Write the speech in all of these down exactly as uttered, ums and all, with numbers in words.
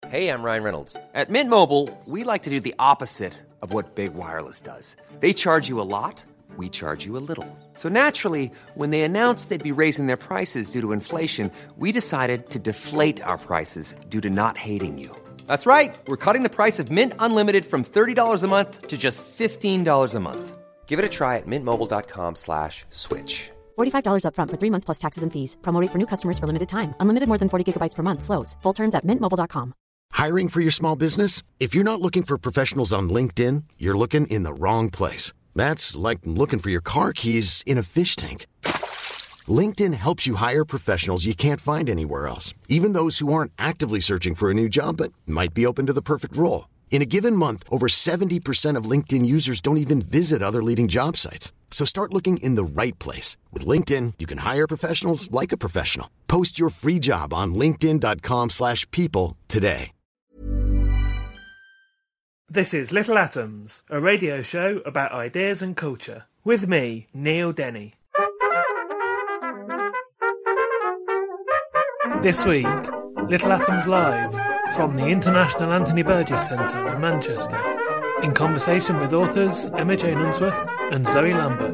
Hey, I'm Ryan Reynolds. At Mint Mobile, we like to do the opposite of what Big Wireless does. They charge you a lot, we charge you a little. So naturally, when they announced they'd be raising their prices due to inflation, we decided to deflate our prices due to not hating you. That's right. We're cutting the price of Mint Unlimited from thirty dollars a month to just fifteen dollars a month. Give it a try at mintmobile.com slash switch. forty-five dollars up front for three months plus taxes and fees. Promo rate for new customers for limited time. Unlimited more than forty gigabytes per month. Slows full terms at mint mobile dot com. Hiring for your small business? If you're not looking for professionals on LinkedIn, you're looking in the wrong place. That's like looking for your car keys in a fish tank. LinkedIn helps you hire professionals you can't find anywhere else, even those who aren't actively searching for a new job but might be open to the perfect role. In a given month, over seventy percent of LinkedIn users don't even visit other leading job sites. So start looking in the right place. With LinkedIn, you can hire professionals like a professional. Post your free job on linkedin.com slash people today. This is Little Atoms, a radio show about ideas and culture. With me, Neil Denny. This week, Little Atoms Live from the International Anthony Burgess Centre in Manchester, in conversation with authors Emma Jane Unsworth and Zoe Lambert.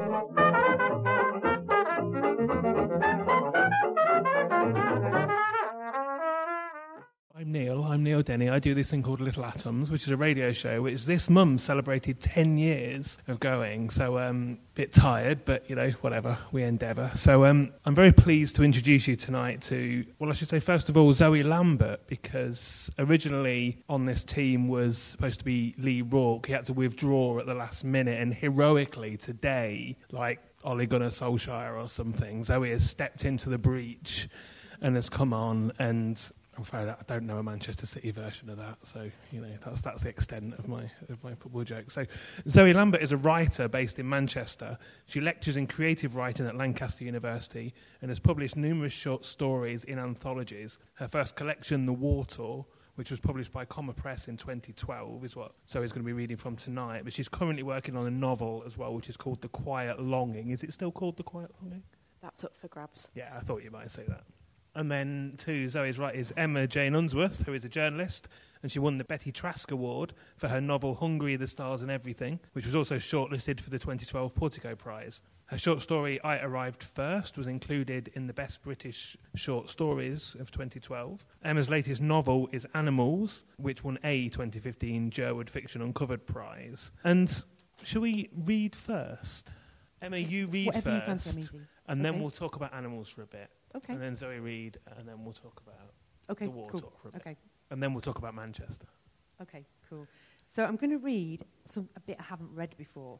I'm Neil, I'm Neil Denny. I do this thing called Little Atoms, which is a radio show which this mum celebrated ten years of going. So um, a bit tired, but, you know, whatever, we endeavour. So um, I'm very pleased to introduce you tonight to, well, I should say, first of all, Zoe Lambert, because originally on this team was supposed to be Lee Rourke. He had to withdraw at the last minute, and heroically today, like Ole Gunnar Solskjaer or something, Zoe has stepped into the breach and has come on, and I'm afraid I don't know a Manchester City version of that, so you know that's that's the extent of my of my football joke. So, Zoe Lambert is a writer based in Manchester. She lectures in creative writing at Lancaster University and has published numerous short stories in anthologies. Her first collection, The War Tour, which was published by Comma Press in twenty twelve, is what Zoe's going to be reading from tonight. But she's currently working on a novel as well, which is called The Quiet Longing. Is it still called The Quiet Longing? That's up for grabs. Yeah, I thought you might say that. And then, to Zoe's right, is Emma Jane Unsworth, who is a journalist, and she won the Betty Trask Award for her novel Hungry, the Stars and Everything, which was also shortlisted for the twenty twelve Portico Prize. Her short story, I Arrived First, was included in the Best British Short Stories of twenty twelve. Emma's latest novel is Animals, which won a twenty fifteen Jerwood Fiction Uncovered Prize. And shall we read first? Emma, you read Whatever first, you fancy, I'm easy. and Okay. then we'll talk about animals for a bit. Okay. And then Zoe read, and then we'll talk about Okay, the war cool. talk for a bit. Okay. And then we'll talk about Manchester. Okay, cool. So I'm going to read some a bit I haven't read before.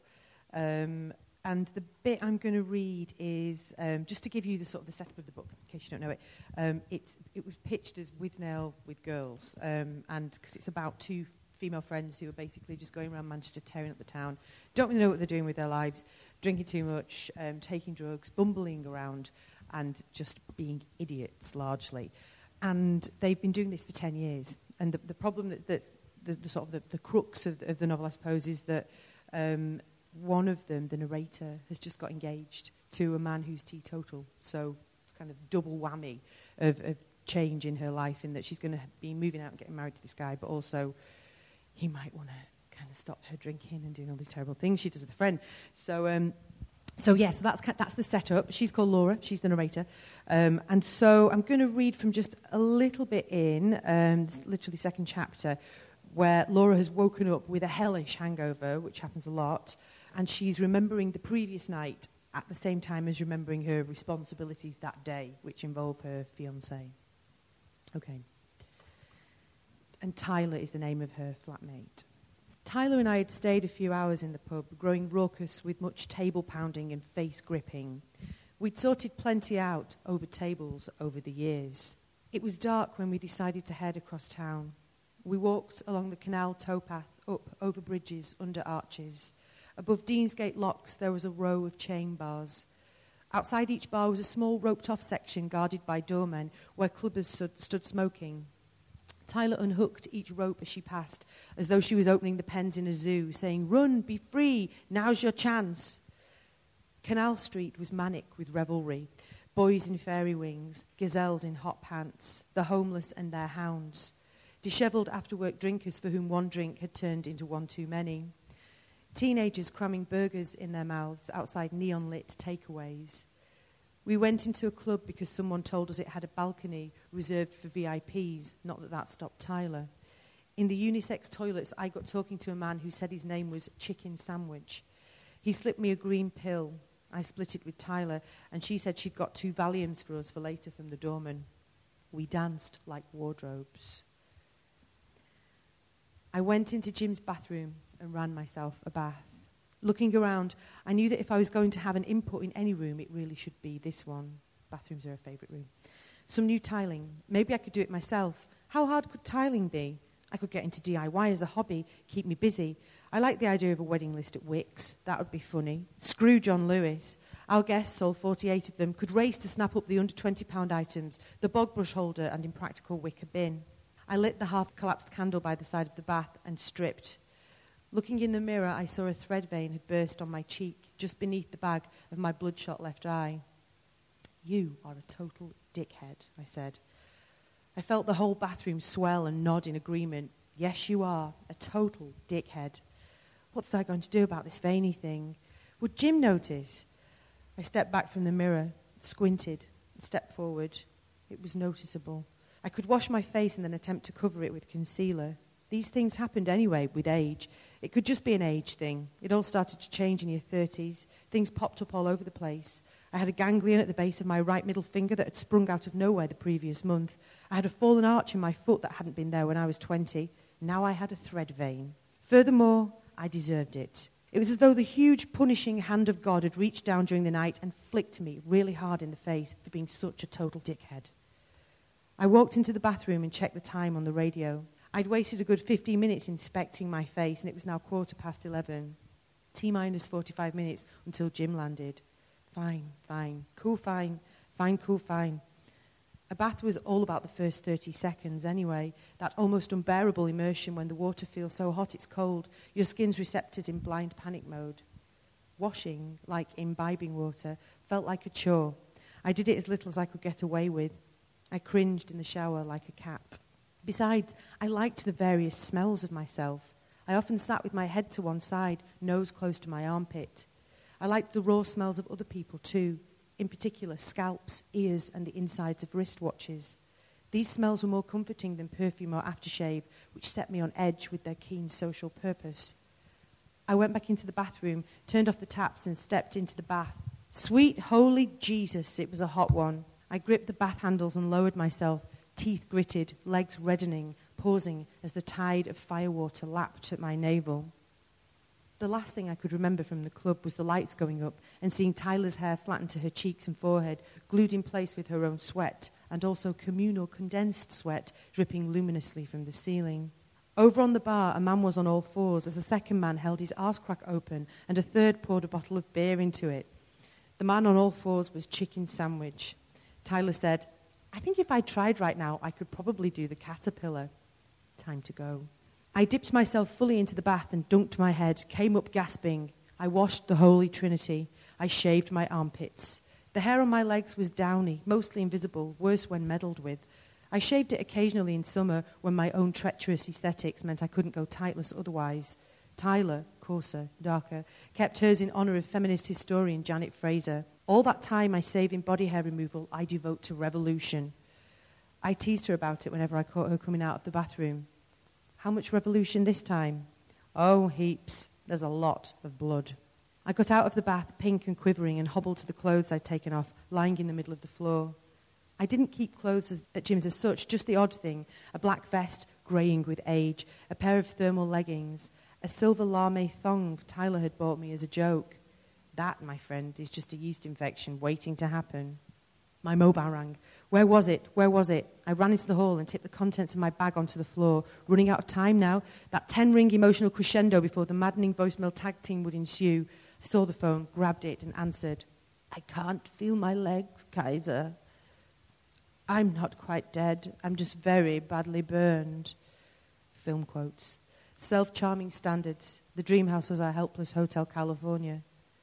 Um, and the bit I'm going to read is, um, just to give you the sort of the setup of the book, in case you don't know it, um, it's, it was pitched as Withnail with Girls, um, and because it's about two female friends who are basically just going around Manchester, tearing up the town, don't really know what they're doing with their lives, drinking too much, um, taking drugs, bumbling around, and just being idiots, largely. And they've been doing this for ten years. And the, the problem that, that the, the sort of the, the crux of the, of the novel, I suppose, is that um, one of them, the narrator, has just got engaged to a man who's teetotal. So kind of double whammy of, of change in her life, in that she's going to be moving out and getting married to this guy, but also he might want to kind of stop her drinking and doing all these terrible things she does with a friend. So, um, so yeah, so that's that's the setup. She's called Laura. She's the narrator. Um, and so I'm going to read from just a little bit in, um, this literally second chapter, where Laura has woken up with a hellish hangover, which happens a lot, and she's remembering the previous night at the same time as remembering her responsibilities that day, which involve her fiancé. Okay. And Tyler is the name of her flatmate. Tyler and I had stayed a few hours in the pub, growing raucous with much table pounding and face gripping. We'd sorted plenty out over tables over the years. It was dark when we decided to head across town. We walked along the canal towpath, up over bridges, under arches. Above Deansgate locks there was a row of chain bars. Outside each bar was a small roped-off section guarded by doormen where clubbers stood, stood smoking. Tyler unhooked each rope as she passed, as though she was opening the pens in a zoo, saying, "Run, be free, now's your chance." Canal Street was manic with revelry, boys in fairy wings, gazelles in hot pants, the homeless and their hounds. dishevelled after-work drinkers for whom one drink had turned into one too many, teenagers cramming burgers in their mouths outside neon-lit takeaways. We went into a club because someone told us it had a balcony reserved for V I Ps, not that that stopped Tyler. In the unisex toilets, I got talking to a man who said his name was Chicken Sandwich. He slipped me a green pill. I split it with Tyler, and she said she'd got two Valiums for us for later from the doorman. We danced like wardrobes. I went into Jim's bathroom and ran myself a bath. Looking around, I knew that if I was going to have an input in any room, it really should be this one. Bathrooms are a favourite room. Some new tiling. Maybe I could do it myself. How hard could tiling be? I could get into D I Y as a hobby, keep me busy. I like the idea of a wedding list at Wickes. That would be funny. Screw John Lewis. Our guests, all forty-eight of them, could race to snap up the under twenty pound items, the bog brush holder and impractical wicker bin. I lit the half-collapsed candle by the side of the bath and stripped. Looking in the mirror, I saw a thread vein had burst on my cheek, just beneath the bag of my bloodshot left eye. You are a total dickhead, I said. I felt the whole bathroom swell and nod in agreement. Yes, you are, a total dickhead. What's I going to do about this veiny thing? Would Jim notice? I stepped back from the mirror, squinted, stepped forward. It was noticeable. I could wash my face and then attempt to cover it with concealer. These things happened anyway with age. It could just be an age thing. It all started to change in your thirties. Things popped up all over the place. I had a ganglion at the base of my right middle finger that had sprung out of nowhere the previous month. I had a fallen arch in my foot that hadn't been there when I was twenty. Now I had a thread vein. Furthermore, I deserved it. It was as though the huge, punishing hand of God had reached down during the night and flicked me really hard in the face for being such a total dickhead. I walked into the bathroom and checked the time on the radio. I'd wasted a good fifteen minutes inspecting my face, and it was now quarter past eleven. T-minus forty-five minutes until Jim landed. Fine, fine, cool, fine, fine, cool, fine. A bath was all about the first thirty seconds anyway, that almost unbearable immersion when the water feels so hot it's cold, your skin's receptors in blind panic mode. Washing, like imbibing water, felt like a chore. I did it as little as I could get away with. I cringed in the shower like a cat. Besides, I liked the various smells of myself. I often sat with my head to one side, nose close to my armpit. I liked the raw smells of other people too, in particular scalps, ears, and the insides of wristwatches. These smells were more comforting than perfume or aftershave, which set me on edge with their keen social purpose. I went back into the bathroom, turned off the taps, and stepped into the bath. Sweet holy Jesus, it was a hot one. I gripped the bath handles and lowered myself, teeth gritted, legs reddening, pausing as the tide of firewater lapped at my navel. The last thing I could remember from the club was the lights going up and seeing Tyler's hair flattened to her cheeks and forehead, glued in place with her own sweat, and also communal condensed sweat dripping luminously from the ceiling. Over on the bar, a man was on all fours as a second man held his arse crack open and a third poured a bottle of beer into it. The man on all fours was Chicken Sandwich. Tyler said, I think if I tried right now, I could probably do the caterpillar. Time to go. I dipped myself fully into the bath and dunked my head, came up gasping. I washed the Holy Trinity. I shaved my armpits. The hair on my legs was downy, mostly invisible, worse when meddled with. I shaved it occasionally in summer when my own treacherous aesthetics meant I couldn't go tightless otherwise. Tyler, coarser, darker, kept hers in honour of feminist historian Janet Fraser. All that time I save in body hair removal, I devote to revolution. I teased her about it whenever I caught her coming out of the bathroom. How much revolution this time? Oh, heaps. There's a lot of blood. I got out of the bath, pink and quivering, and hobbled to the clothes I'd taken off, lying in the middle of the floor. I didn't keep clothes as, at Jim's as such, just the odd thing, a black vest greying with age, a pair of thermal leggings, a silver lame thong Tyler had bought me as a joke. That, my friend, is just a yeast infection waiting to happen. My mobile rang. Where was it? Where was it? I ran into the hall and tipped the contents of my bag onto the floor. Running out of time now. That ten-ring emotional crescendo before the maddening voicemail tag team would ensue. I saw the phone, grabbed it, and answered. I can't feel my legs, Kaiser. I'm not quite dead. I'm just very badly burned. Film quotes. Self-charming standards. The dream house was our helpless Hotel California.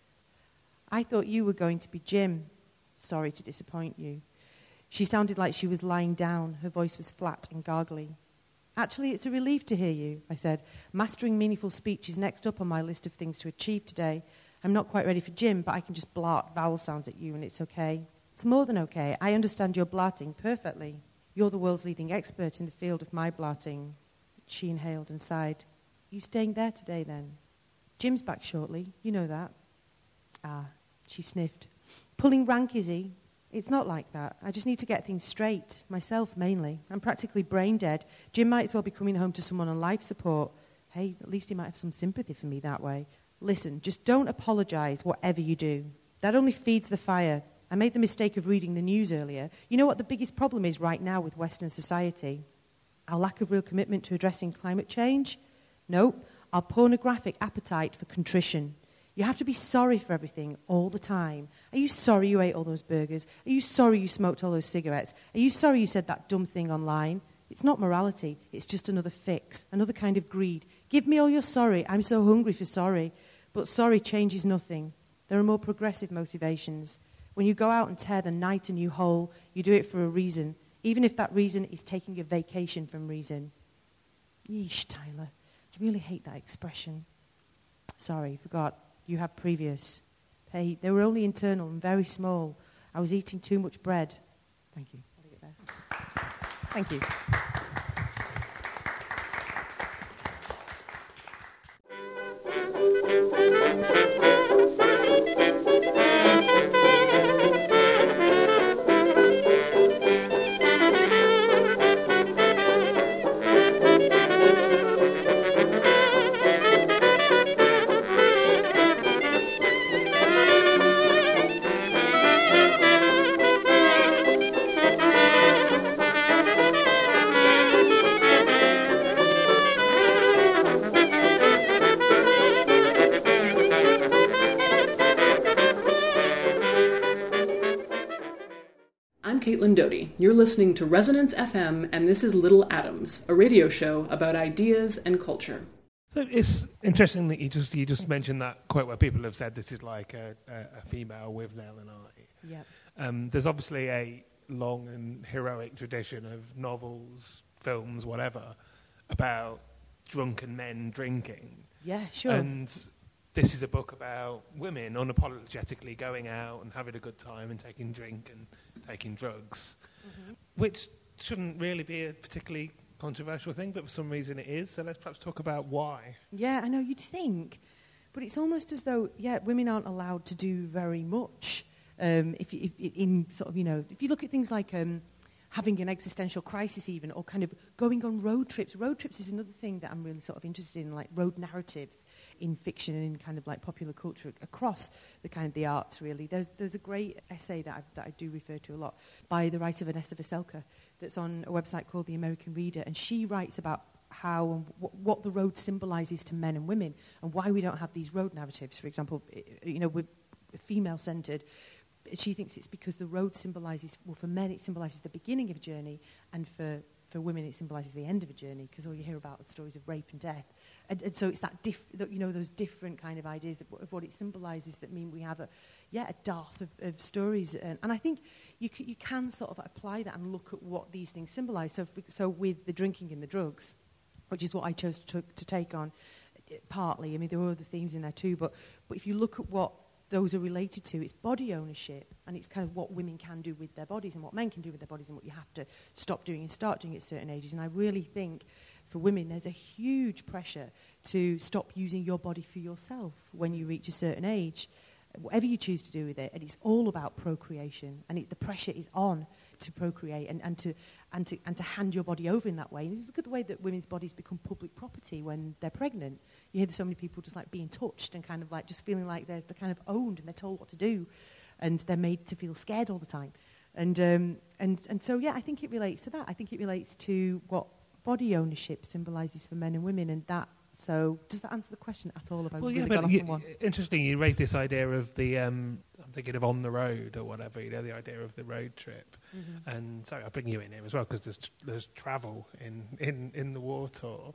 I thought you were going to be Jim. Sorry to disappoint you. She sounded like she was lying down. Her voice was flat and gargly. Actually, it's a relief to hear you, I said. Mastering meaningful speech is next up on my list of things to achieve today. I'm not quite ready for gym, but I can just blart vowel sounds at you and it's okay. It's more than okay. I understand your blarting perfectly. You're the world's leading expert in the field of my blarting. She inhaled and sighed. You staying there today, then? Jim's back shortly. You know that. Ah, she sniffed. Pulling rank, is he? It's not like that. I just need to get things straight, myself mainly. I'm practically brain dead. Jim might as well be coming home to someone on life support. Hey, at least he might have some sympathy for me that way. Listen, just don't apologize, whatever you do. That only feeds the fire. I made the mistake of reading the news earlier. You know what the biggest problem is right now with Western society? Our lack of real commitment to addressing climate change? Nope. Our pornographic appetite for contrition. You have to be sorry for everything all the time. Are you sorry you ate all those burgers? Are you sorry you smoked all those cigarettes? Are you sorry you said that dumb thing online? It's not morality. It's just another fix, another kind of greed. Give me all your sorry. I'm so hungry for sorry. But sorry changes nothing. There are more progressive motivations. When you go out and tear the night a new hole, you do it for a reason, even if that reason is taking a vacation from reason. Yeesh, Tyler. I really hate that expression. Sorry, forgot. You have previous. Hey, they were only internal and very small. I was eating too much bread. Thank you. I'll leave it there. Thank you. Caitlin Doty. You're listening to Resonance F M, and this is Little Atoms, a radio show about ideas and culture. So it's interesting that you just you just mentioned that quote where people have said this is like a, a, a female with Nell and I. Yep. Um, there's obviously a long and heroic tradition of novels, films, whatever, about drunken men drinking. Yeah, sure. And this is a book about women unapologetically going out and having a good time and taking drink and taking drugs, mm-hmm. which shouldn't really be a particularly controversial thing, but for some reason it is. So let's perhaps talk about why. Yeah, I know, you'd think. But it's almost as though, yeah, women aren't allowed to do very much. Um, if, you, if in sort of, you know, if you look at things like um, having an existential crisis even, or kind of going on road trips. Road trips is another thing that I'm really sort of interested in, like road narratives in fiction and in kind of like popular culture across the kind of the arts, really. There's there's a great essay that I, that I do refer to a lot by the writer Vanessa Veselka that's on a website called The American Reader, and she writes about how and w- what the road symbolises to men and women and why we don't have these road narratives. For example, you know, we're female-centred. She thinks it's because the road symbolises, well, for men it symbolises the beginning of a journey, and for, for women it symbolises the end of a journey, because all you hear about are stories of rape and death. And, and so it's that, diff, that, you know, those different kind of ideas of, of what it symbolises that mean we have a, yeah, a dearth of, of stories. And, and I think you, c- you can sort of apply that and look at what these things symbolise. So, f- so with the drinking and the drugs, which is what I chose to, to take on, uh, partly. I mean, there were other themes in there too, but but if you look at what those are related to, it's body ownership, and it's kind of what women can do with their bodies and what men can do with their bodies and what you have to stop doing and start doing at certain ages. And I really think for women there's a huge pressure to stop using your body for yourself when you reach a certain age, whatever you choose to do with it. And it's all about procreation, and it, the pressure is on to procreate and, and to and to and to hand your body over in that way. And you look at the way that women's bodies become public property when they're pregnant. You hear so many people just like being touched and kind of like just feeling like they're, they're kind of owned and they're told what to do, and they're made to feel scared all the time. And um, and and so yeah, I think it relates to that. I think it relates to what body ownership symbolises for men and women, and that. So does that answer the question at all? About well, really yeah, but off you, on one? Interesting. You raised this idea of the. Um, I'm thinking of on the road or whatever. You know, the idea of the road trip. Mm-hmm. And sorry, I'll bring you in here as well because there's there's travel in, in, in the war tour.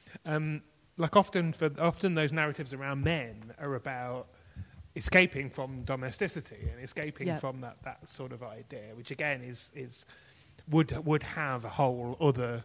Um, like often for often those narratives around men are about escaping from domesticity and escaping yep. from that, that sort of idea, which again is is would would have a whole other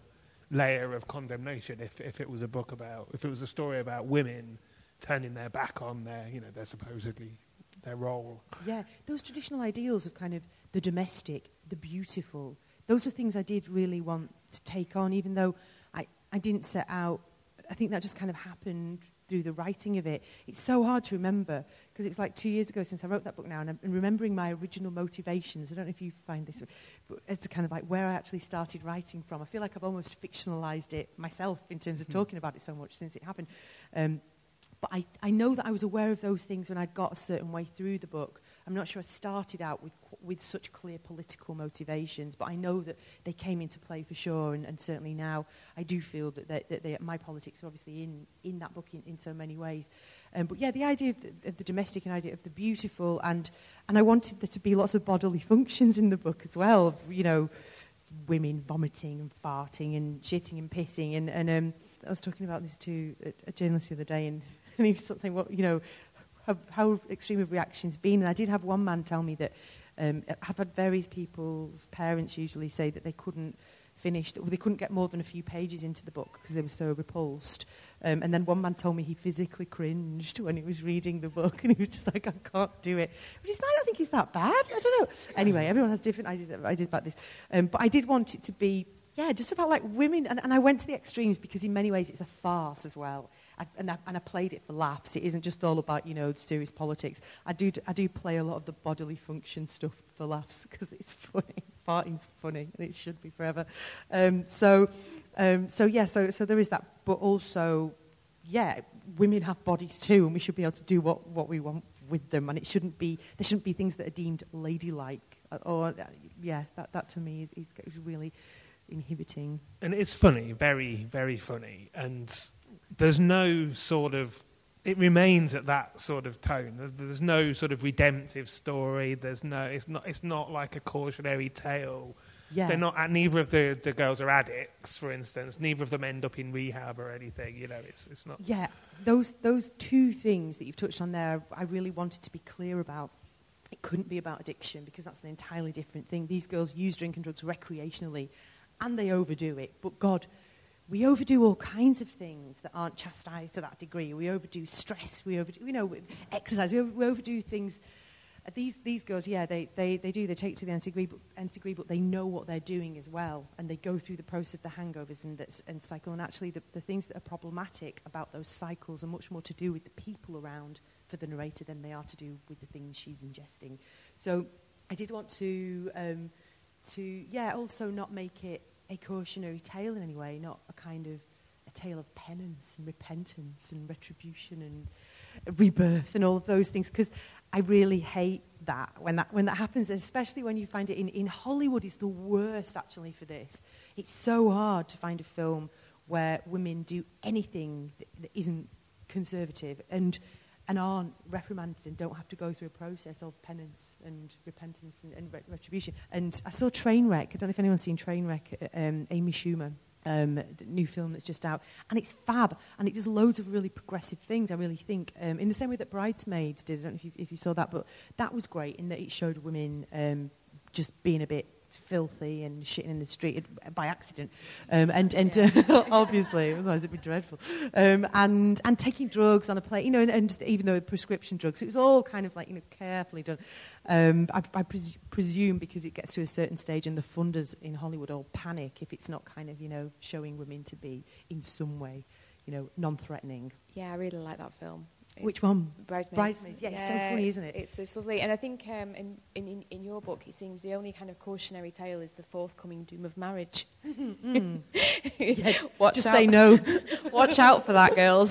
layer of condemnation if, if it was a book about, if it was a story about women turning their back on their, you know, their supposedly, their role. Yeah, those traditional ideals of kind of the domestic, the beautiful, those are things I did really want to take on, even though I, I didn't set out. I think that just kind of happened through the writing of it. It's so hard to remember, because it's like two years ago since I wrote that book now, and I'm and remembering my original motivations. I don't know if you find this, but it's kind of like where I actually started writing from. I feel like I've almost fictionalized it myself in terms of mm. talking about it so much since it happened. Um, but I, I know that I was aware of those things when I'd got a certain way through the book. I'm not sure I started out with with such clear political motivations, but I know that they came into play for sure, and, and certainly now I do feel that, they, that they, my politics are obviously in, in that book in, in so many ways. Um, but yeah, the idea of the, of the domestic and idea of the beautiful, and and I wanted there to be lots of bodily functions in the book as well, you know, women vomiting and farting and shitting and pissing, and, and um, I was talking about this to a, a journalist the other day, and, and he was sort of saying, well, you know, how, how extreme have reactions been? And I did have one man tell me that Um, I've had various people's parents usually say that they couldn't finish, well, they couldn't get more than a few pages into the book because they were so repulsed. Um, and then one man told me he physically cringed when he was reading the book, and he was just like, I can't do it. But it's not, I don't think it's that bad. I don't know. Anyway, everyone has different ideas, ideas about this. Um, but I did want it to be, yeah, just about like women. And, and I went to the extremes because in many ways it's a farce as well. I, and, I, and I played it for laughs. It isn't just all about, you know, serious politics. I do I do play a lot of the bodily function stuff for laughs because it's funny. Farting's funny, and it should be forever. Um, so, um, so yeah, so so there is that. But also, yeah, women have bodies too, and we should be able to do what, what we want with them. And it shouldn't be there shouldn't be things that are deemed ladylike. Or uh, yeah, that that to me is, is is really inhibiting. And it's funny, very very funny, and there's no sort of, it remains at that sort of tone. There's no sort of redemptive story. There's no, it's not, it's not like a cautionary tale. Yeah. They're not, neither of the, the girls are addicts, for instance. Neither of them end up in rehab or anything. You know, it's it's not. Yeah, those those two things that you've touched on there, I really wanted to be clear about. It couldn't be about addiction because that's an entirely different thing. These girls use drink and drugs recreationally, and they overdo it. But God, we overdo all kinds of things that aren't chastised to that degree. We overdo stress. We overdo, you know, exercise. We, over, we overdo things. Uh, these these girls, yeah, they, they, they do. They take it to the nth degree, but, nth degree, but they know what they're doing as well, and they go through the process of the hangovers and that's, and cycle. And actually, the, the things that are problematic about those cycles are much more to do with the people around for the narrator than they are to do with the things she's ingesting. So, I did want to um, to yeah, also not make it a cautionary tale in any way, not a kind of a tale of penance and repentance and retribution and rebirth and all of those things, because I really hate that when that when that happens, especially when you find it in, in Hollywood is the worst actually for this. It's so hard to find a film where women do anything that, that isn't conservative and and aren't reprimanded and don't have to go through a process of penance and repentance and, and re- retribution. And I saw Trainwreck. I don't know if anyone's seen Trainwreck, um, Amy Schumer, um, the new film that's just out. And it's fab. And it does loads of really progressive things, I really think, um, in the same way that Bridesmaids did. I don't know if you, if you saw that, but that was great in that it showed women um, just being a bit filthy and shitting in the street by accident, um, and and yeah. uh, obviously otherwise it'd be dreadful, um, and and taking drugs on a plane, you know, and, and even though prescription drugs, it was all kind of like, you know, carefully done. Um, I, I pres- presume because it gets to a certain stage and the funders in Hollywood all panic if it's not kind of, you know, showing women to be in some way, you know, non-threatening. Yeah, I really like that film. It's Which one? Bridesmaids. Bridesmaids. Yeah, it's so funny, isn't it? It's, it's lovely. And I think um, in, in in your book, it seems the only kind of cautionary tale is the forthcoming doom of marriage. Mm. Yeah, watch just out. say no. Watch out for that, girls.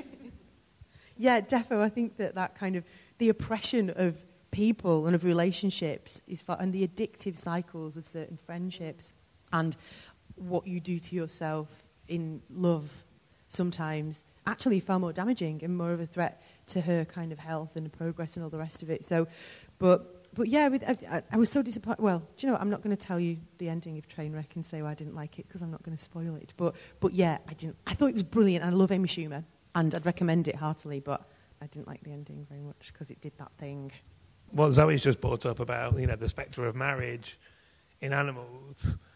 Yeah, defo. I think that that kind of, the oppression of people and of relationships is far, and the addictive cycles of certain friendships and what you do to yourself in love sometimes actually far more damaging and more of a threat to her kind of health and progress and all the rest of it. So, but but yeah, with, I, I was so disappointed. Well, do you know what? I'm not going to tell you the ending of Trainwreck and say why I didn't like it because I'm not going to spoil it. But but yeah, I didn't. I thought it was brilliant, and I love Amy Schumer, and I'd recommend it heartily. But I didn't like the ending very much because it did that thing. What Zoe's just brought up about, you know, the spectre of marriage in animals.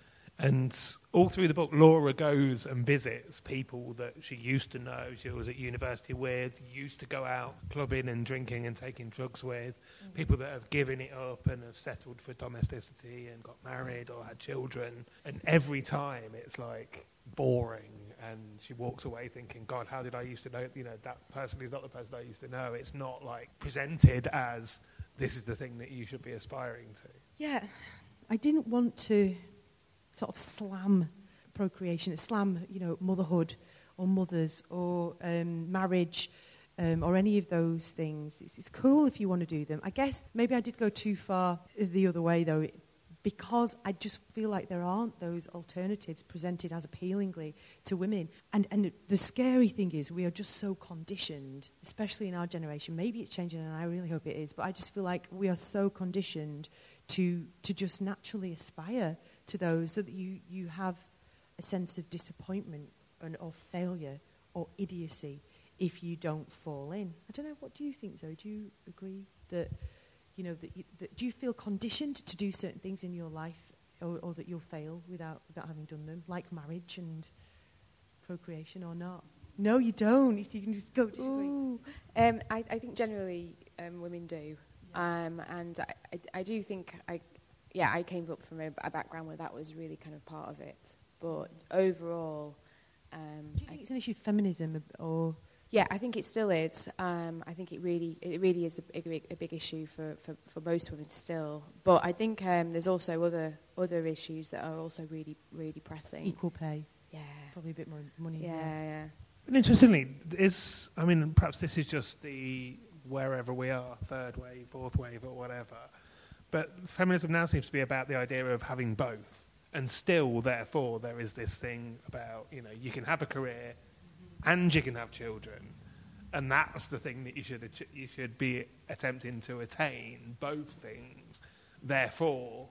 And all through the book, Laura goes and visits people that she used to know, she was at university with, used to go out clubbing and drinking and taking drugs with, mm-hmm. people that have given it up and have settled for domesticity and got married or had children. And every time it's like boring, and she walks away thinking, God, how did I used to know, you know, that person is not the person I used to know. It's not like presented as this is the thing that you should be aspiring to. Yeah, I didn't want to sort of slam procreation, slam, you know, motherhood or mothers or um, marriage um, or any of those things. It's, it's cool if you want to do them. I guess maybe I did go too far the other way, though, because I just feel like there aren't those alternatives presented as appealingly to women. And, and the scary thing is we are just so conditioned, especially in our generation. Maybe it's changing, and I really hope it is, but I just feel like we are so conditioned to to just naturally aspire to those, so that you, you have a sense of disappointment and, or failure or idiocy if you don't fall in. I don't know, what do you think, Zoe? Do you agree that, you know, that, you, that do you feel conditioned to do certain things in your life, or, or that you'll fail without without having done them, like marriage and procreation, or not? No, you don't. You can just go disagree. Ooh. Um, I, I think generally um, women do. Yeah. Um, and I, I, I do think, I, yeah, I came up from a, a background where that was really kind of part of it. But overall... Um, do you think I, it's an issue of feminism, or... Yeah, I think it still is. Um, I think it really, it really is a big, a big issue for, for, for most women still. But I think um, there's also other other issues that are also really, really pressing. Equal pay. Yeah. Probably a bit more money. Yeah, yeah. yeah. And interestingly, is I mean, perhaps this is just the wherever we are, third wave, fourth wave, or whatever. But feminism now seems to be about the idea of having both, and still, therefore, there is this thing about, you know, you can have a career and you can have children, and that's the thing that you should ach- you should be attempting to attain, both things. Therefore,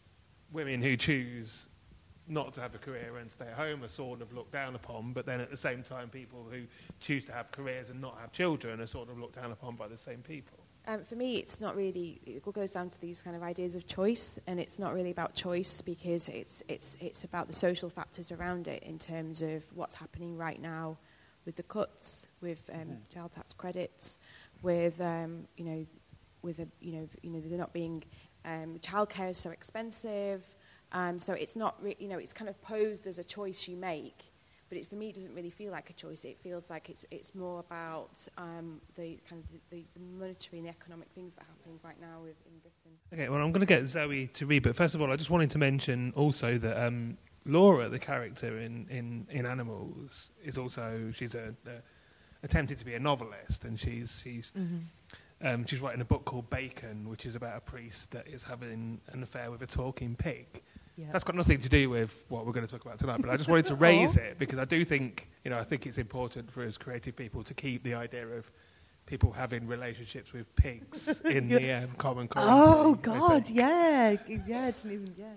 women who choose not to have a career and stay at home are sort of looked down upon, but then at the same time, people who choose to have careers and not have children are sort of looked down upon by the same people. Um, for me, it's not really, it goes down to these kind of ideas of choice, and it's not really about choice, because it's it's it's about the social factors around it, in terms of what's happening right now with the cuts, with um, mm. child tax credits, with um, you know, with a, you know, you know, they're not being, um, childcare is so expensive, um, so it's not, re- you know, it's kind of posed as a choice you make. But it, for me, it doesn't really feel like a choice. It feels like it's it's more about um, the kind of the, the monetary and economic things that are happening right now with, in Britain. Okay, well, I'm going to get Zoe to read, but first of all, I just wanted to mention also that um, Laura, the character in, in, in Animals, is also, she's a, a attempted to be a novelist, and she's she's mm-hmm. um, she's writing a book called Bacon, which is about a priest that is having an affair with a talking pig. Yeah. That's got nothing to do with what we're going to talk about tonight, but I just wanted to raise it, because I do think, you know, I think it's important for us creative people to keep the idea of people having relationships with pigs in the um, common currency. Oh, God, yeah. Yeah, I didn't even, yeah.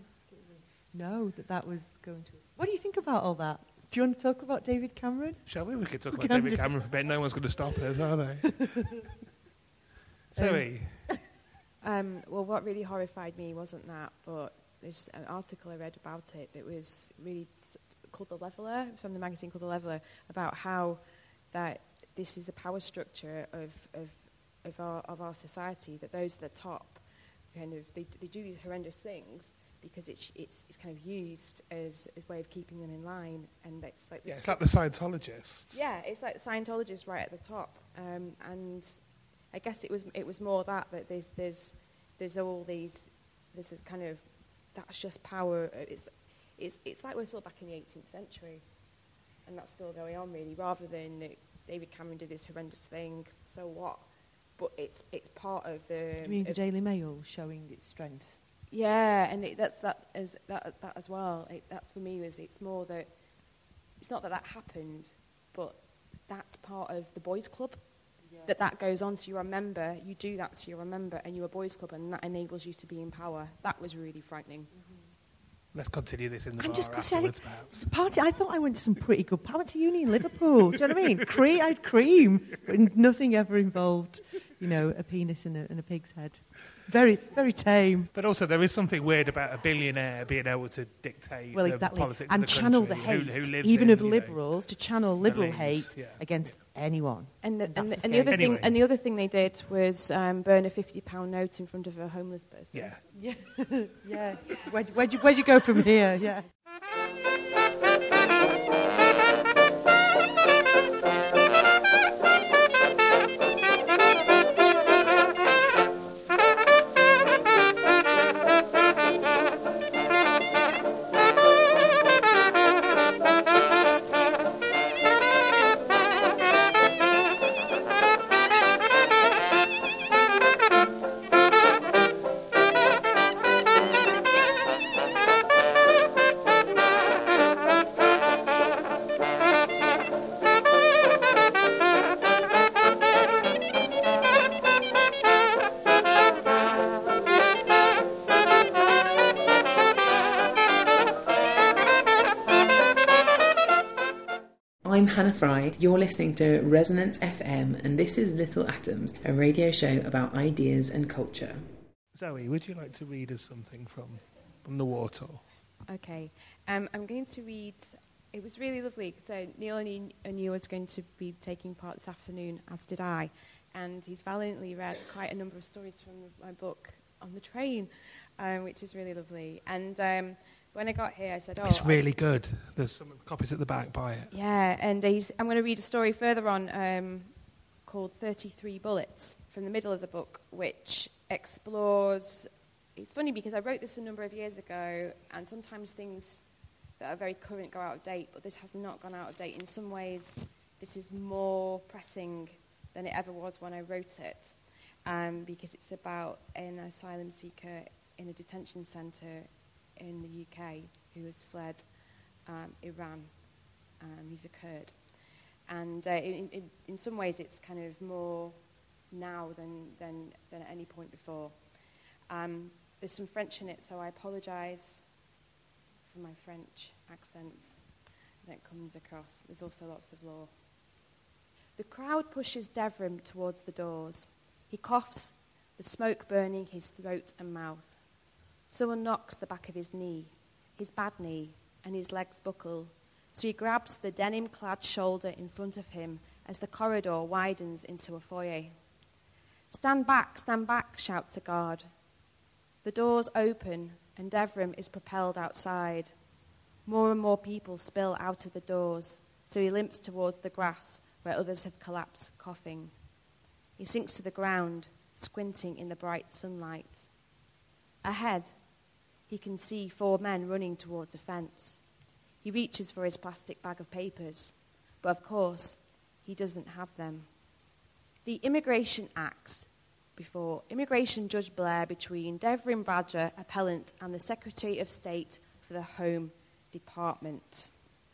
know that that was going to... What do you think about all that? Do you want to talk about David Cameron? Shall we? We could talk we about David Cameron for a bit. No one's going to stop us, are they? Zoe? Um, um, well, what really horrified me wasn't that, but there's an article I read about it that was really called The Leveller, from the magazine called The Leveller, about how that this is the power structure of of of our of our society, that those at the top kind of they they do these horrendous things because it's it's it's kind of used as a way of keeping them in line, and it's like this yeah, it's like the Scientologists. Yeah, it's like the Scientologists right at the top, um, and I guess it was it was more that that there's there's there's all these this is kind of that's just power. It's it's it's like we're still back in the eighteenth century, and that's still going on really. Rather than uh, David Cameron did this horrendous thing, so what? But it's it's part of the. You mean the Daily Mail showing its strength? Yeah, and it, that's that as that that as well. It, that's for me was it's more that it's not that that happened, but that's part of the boys' club. Yeah. That that goes on. So you're a member. You do that. So you're a member, and you're a boys' club, and that enables you to be in power. That was really frightening. Mm-hmm. Let's continue this in the I'm bar just afterwards, perhaps. Party. I thought I went to some pretty good party uni in Liverpool. Do you know what I mean? Cream, I had cream, and nothing ever involved you know, a penis in a, in a pig's head. Very, very tame. But also, there is something weird about a billionaire being able to dictate well, the exactly. politics and of the channel country, the hate, who, who lives even in, of you know, liberals, to channel liberal lives, hate yeah. against anyone. And the, And and, that's the, the and the other scary- thing, Anyway. and the other thing they did was um, burn a fifty pound note in front of a homeless person. Yeah. Yeah, yeah. Where, where'd you where'd you go from here? Yeah. I'm Hannah Fry, you're listening to Resonance F M, and this is Little Atoms, a radio show about ideas and culture. Zoe, would you like to read us something from, from the War Tour? Okay. Um, I'm going to read... It was really lovely. So Neil and I knew was going to be taking part this afternoon, as did I. And he's valiantly read quite a number of stories from my book on the train, um, which is really lovely. And um, when I got here, I said, oh... It's really good. There's some copies at the back, buy it. Yeah, and he's, I'm going to read a story further on um, called thirty-three Bullets from the middle of the book, which explores... It's funny because I wrote this a number of years ago, and sometimes things that are very current go out of date, but this has not gone out of date. In some ways, this is more pressing than it ever was when I wrote it, um, because it's about an asylum seeker in a detention centre in the U K who has fled um, Iran. Um, he's a Kurd. And uh, in, in, in some ways, it's kind of more now than, than, than at any point before. Um, there's some French in it, so I apologise for my French accent that comes across. There's also lots of law. The crowd pushes Devrim towards the doors. He coughs, the smoke burning his throat and mouth. Someone knocks the back of his knee, his bad knee, and his legs buckle, so he grabs the denim-clad shoulder in front of him as the corridor widens into a foyer. "Stand back, stand back," shouts a guard. The doors open, and Devrim is propelled outside. More and more people spill out of the doors, so he limps towards the grass where others have collapsed, coughing. He sinks to the ground, squinting in the bright sunlight. Ahead, he can see four men running towards a fence. He reaches for his plastic bag of papers, but of course, he doesn't have them. The Immigration Acts before Immigration Judge Blair between Devrim Badger, appellant, and the Secretary of State for the Home Department.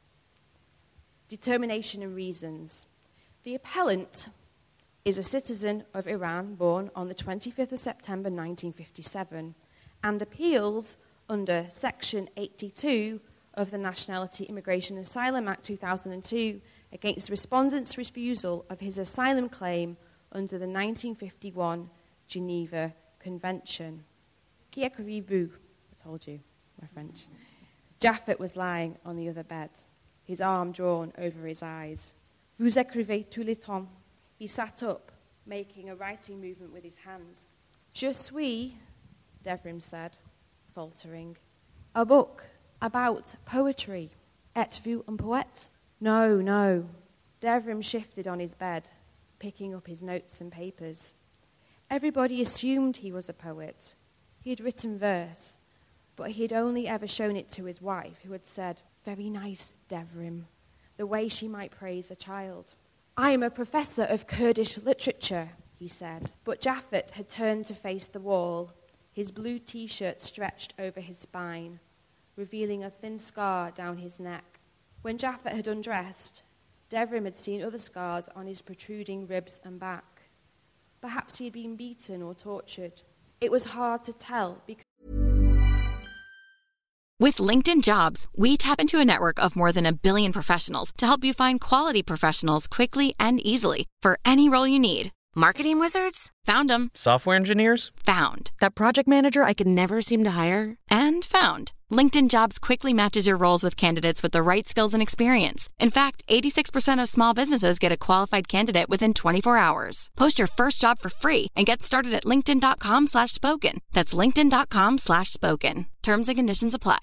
Determination and reasons. The appellant is a citizen of Iran born on the twenty-fifth of September nineteen fifty-seven and appeals under Section eighty-two of the Nationality, Immigration and Asylum Act two thousand two against the respondent's refusal of his asylum claim under the nineteen fifty-one Geneva Convention. Qui écrivez-vous? I told you, my French. Jaffet was lying on the other bed, his arm drawn over his eyes. Vous écrivez tout le temps. He sat up, making a writing movement with his hand. Je suis, Devrim said, faltering. A book about poetry. Êtes-vous un poète? No, no. Devrim shifted on his bed, picking up his notes and papers. Everybody assumed he was a poet. He had written verse, but he had only ever shown it to his wife, who had said, "Very nice, Devrim," the way she might praise a child. "I am a professor of Kurdish literature," he said. But Jaffet had turned to face the wall, his blue T-shirt stretched over his spine, revealing a thin scar down his neck. When Jaffet had undressed, Devrim had seen other scars on his protruding ribs and back. Perhaps he had been beaten or tortured. It was hard to tell because With LinkedIn Jobs, we tap into a network of more than a billion professionals to help you find quality professionals quickly and easily for any role you need. Marketing wizards? Found them. Software engineers? Found. That project manager I could never seem to hire? And found. LinkedIn Jobs quickly matches your roles with candidates with the right skills and experience. In fact, eighty-six percent of small businesses get a qualified candidate within twenty-four hours. Post your first job for free and get started at linkedin.com slash spoken. That's linkedin.com slash spoken. Terms and conditions apply.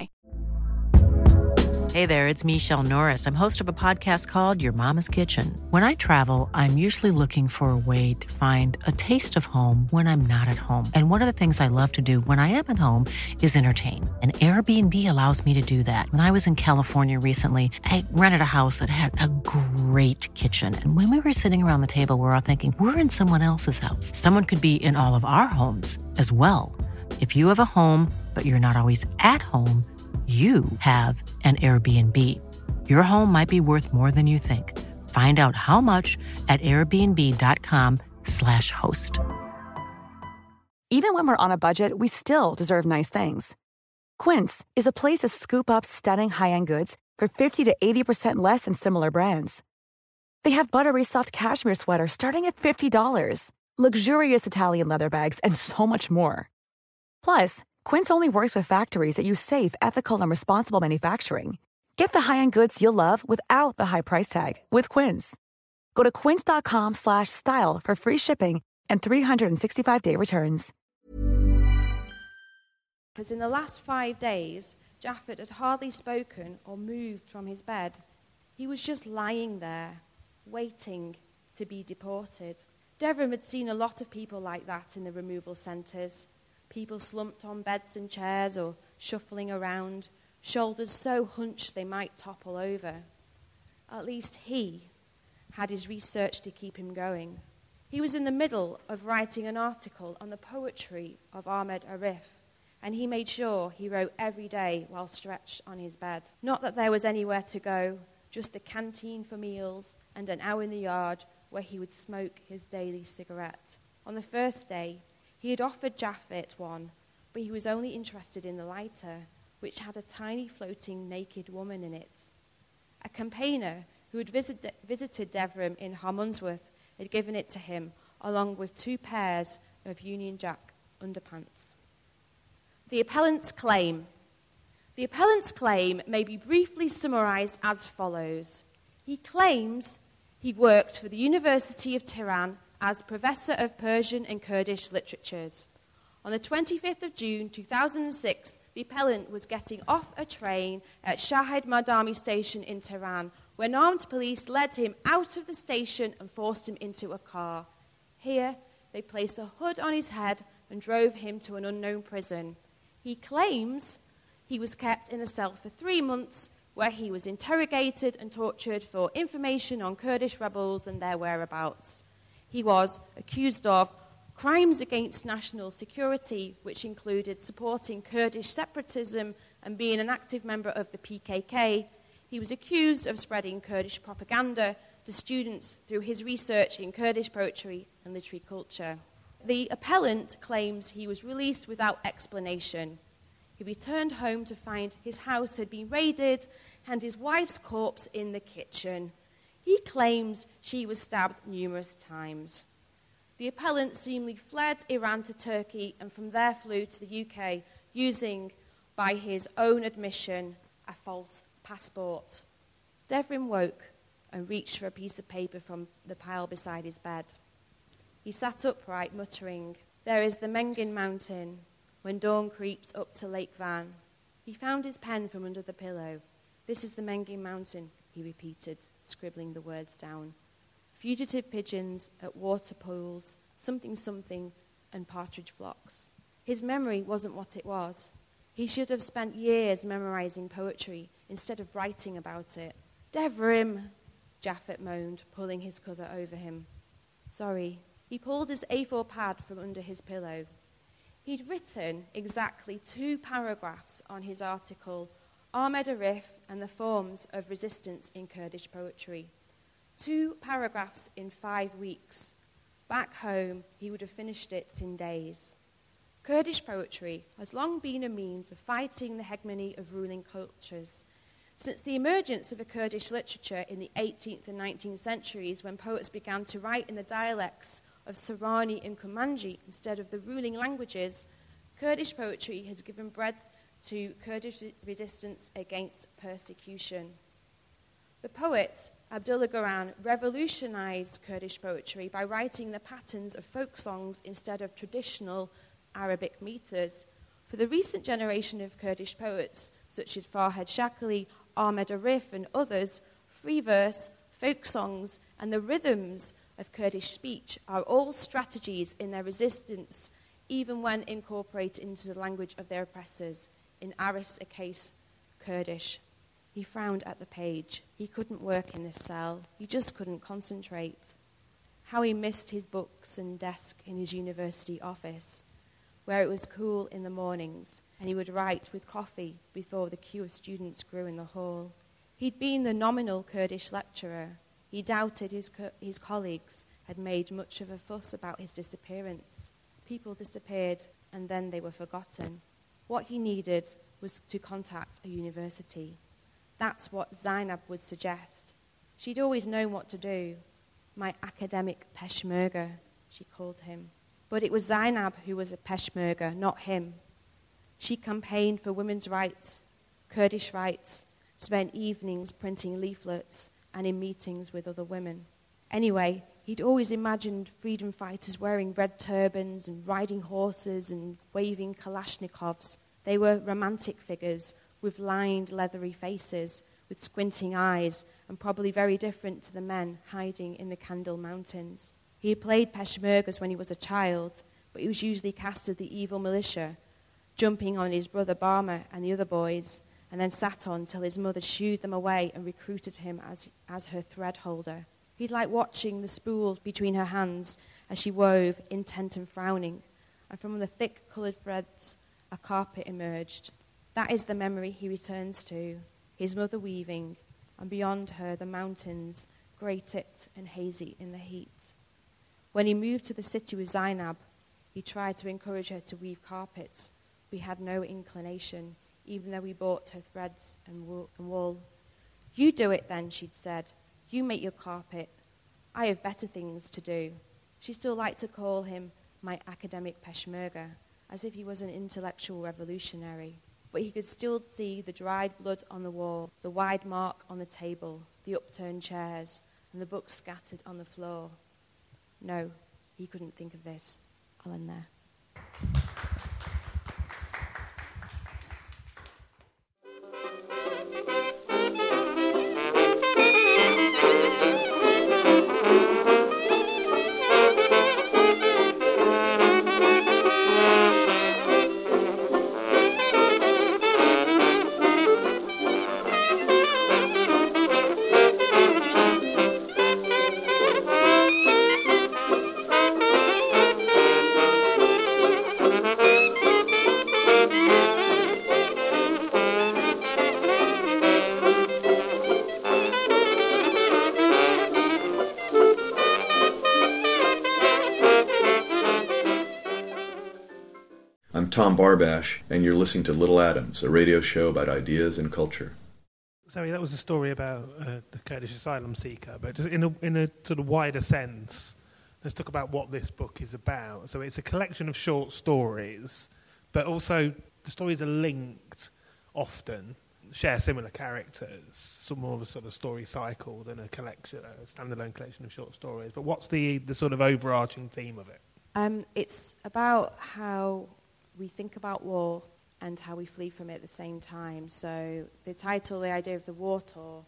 Hey there, it's Michelle Norris. I'm host of a podcast called Your Mama's Kitchen. When I travel, I'm usually looking for a way to find a taste of home when I'm not at home. And one of the things I love to do when I am at home is entertain. And Airbnb allows me to do that. When I was in California recently, I rented a house that had a great kitchen. And when we were sitting around the table, we were all thinking, we're in someone else's house. Someone could be in all of our homes as well. If you have a home, but you're not always at home, you have an Airbnb. Your home might be worth more than you think. Find out how much at airbnb.com slash host. Even when we're on a budget, we still deserve nice things. Quince is a place to scoop up stunning high-end goods for fifty to eighty percent less than similar brands. They have buttery soft cashmere sweaters starting at fifty dollars, luxurious Italian leather bags, and so much more. Plus, Quince only works with factories that use safe, ethical, and responsible manufacturing. Get the high-end goods you'll love without the high price tag with Quince. Go to quince.com slash style for free shipping and three sixty-five day returns. Because in the last five days, Jaffet had hardly spoken or moved from his bed. He was just lying there, waiting to be deported. Devrim had seen a lot of people like that in the removal centres. People slumped on beds and chairs or shuffling around, shoulders so hunched they might topple over. At least he had his research to keep him going. He was in the middle of writing an article on the poetry of Ahmed Arif, and he made sure he wrote every day while stretched on his bed. Not that there was anywhere to go, just the canteen for meals and an hour in the yard where he would smoke his daily cigarette. On the first day, he had offered Jaffet one, but he was only interested in the lighter, which had a tiny floating naked woman in it. A campaigner who had visit, visited Devrim in Harmondsworth had given it to him, along with two pairs of Union Jack underpants. The appellant's claim. The appellant's claim may be briefly summarized as follows. He claims he worked for the University of Tehran as Professor of Persian and Kurdish Literatures. On the twenty-fifth of June two thousand six, the appellant was getting off a train at Shahid Madami station in Tehran when armed police led him out of the station and forced him into a car. Here, they placed a hood on his head and drove him to an unknown prison. He claims he was kept in a cell for three months where he was interrogated and tortured for information on Kurdish rebels and their whereabouts. He was accused of crimes against national security, which included supporting Kurdish separatism and being an active member of the P K K. He was accused of spreading Kurdish propaganda to students through his research in Kurdish poetry and literary culture. The appellant claims he was released without explanation. He returned home to find his house had been raided and his wife's corpse in the kitchen. He claims she was stabbed numerous times. The appellant seemingly fled Iran to Turkey and from there flew to the U K using, by his own admission, a false passport. Devrim woke and reached for a piece of paper from the pile beside his bed. He sat upright, muttering, "There is the Mengin Mountain, when dawn creeps up to Lake Van." He found his pen from under the pillow. "This is the Mengin Mountain," he repeated, scribbling the words down. Fugitive pigeons at water pools, something something, and partridge flocks. His memory wasn't what it was. He should have spent years memorizing poetry instead of writing about it. "Devrim," Jaffet moaned, pulling his cover over him. "Sorry." He pulled his A four pad from under his pillow. He'd written exactly two paragraphs on his article, Ahmed Arif and the Forms of Resistance in Kurdish Poetry. Two paragraphs in five weeks. Back home, he would have finished it in days. Kurdish poetry has long been a means of fighting the hegemony of ruling cultures. Since the emergence of a Kurdish literature in the eighteenth and nineteenth centuries, when poets began to write in the dialects of Sorani and Kurmanji instead of the ruling languages, Kurdish poetry has given breadth to Kurdish resistance against persecution. The poet, Abdullah Guran, revolutionized Kurdish poetry by writing the patterns of folk songs instead of traditional Arabic meters. For the recent generation of Kurdish poets, such as Farhad Shakali, Ahmed Arif, and others, free verse, folk songs, and the rhythms of Kurdish speech are all strategies in their resistance, even when incorporated into the language of their oppressors. In Arif's case, Kurdish. He frowned at the page. He couldn't work in this cell. He just couldn't concentrate. How he missed his books and desk in his university office, where it was cool in the mornings, and he would write with coffee before the queue of students grew in the hall. He'd been the nominal Kurdish lecturer. He doubted his, co- his colleagues had made much of a fuss about his disappearance. People disappeared, and then they were forgotten. What he needed was to contact a university. That's what Zainab would suggest. She'd always known what to do. My academic Peshmerga, she called him. But it was Zainab who was a Peshmerga, not him. She campaigned for women's rights, Kurdish rights, spent evenings printing leaflets and in meetings with other women. Anyway, he'd always imagined freedom fighters wearing red turbans and riding horses and waving Kalashnikovs. They were romantic figures with lined, leathery faces, with squinting eyes, and probably very different to the men hiding in the Kandil Mountains. He had played Peshmergas when he was a child, but he was usually cast as the evil militia, jumping on his brother Barma and the other boys, and then sat on till his mother shooed them away and recruited him as, as her thread holder. He'd like watching the spools between her hands as she wove, intent and frowning, and from the thick coloured threads a carpet emerged. That is the memory he returns to, his mother weaving, and beyond her the mountains, grey-tipped and hazy in the heat. When he moved to the city with Zainab, he tried to encourage her to weave carpets. We had no inclination, even though we bought her threads and wool. You do it then, she'd said. You make your carpet. I have better things to do. She still liked to call him my academic Peshmerga, as if he was an intellectual revolutionary. But he could still see the dried blood on the wall, the wide mark on the table, the upturned chairs, and the books scattered on the floor. No, he couldn't think of this. I'll end there. I'm Tom Barbash, and you're listening to Little Atoms, a radio show about ideas and culture. Sorry, that was a story about uh, the Kurdish asylum seeker, but just in a, in a sort of wider sense, let's talk about what this book is about. So it's a collection of short stories, but also the stories are linked often, share similar characters, some more of a sort of story cycle than a collection, a standalone collection of short stories. But what's the, the sort of overarching theme of it? Um, it's about how we think about war and how we flee from it at the same time. So the title, the idea of the war tour,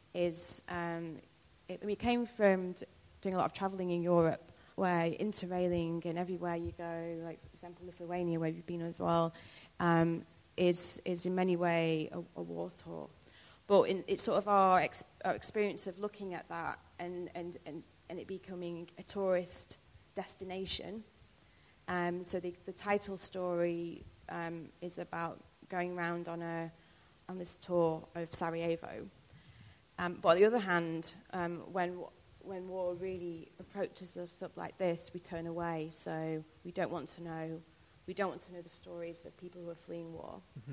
is um, it, it came from d- doing a lot of travelling in Europe, where interrailing and everywhere you go, like for example Lithuania, where you've been as well, um, is is in many ways a, a war tour. But in, it's sort of our, ex- our experience of looking at that and, and, and, and it becoming a tourist destination. Um, so the, the title story um, is about going around on a on this tour of Sarajevo. Um, but on the other hand, um, when when war really approaches us up like this, we turn away. So we don't want to know. We don't want to know the stories of people who are fleeing war. Mm-hmm.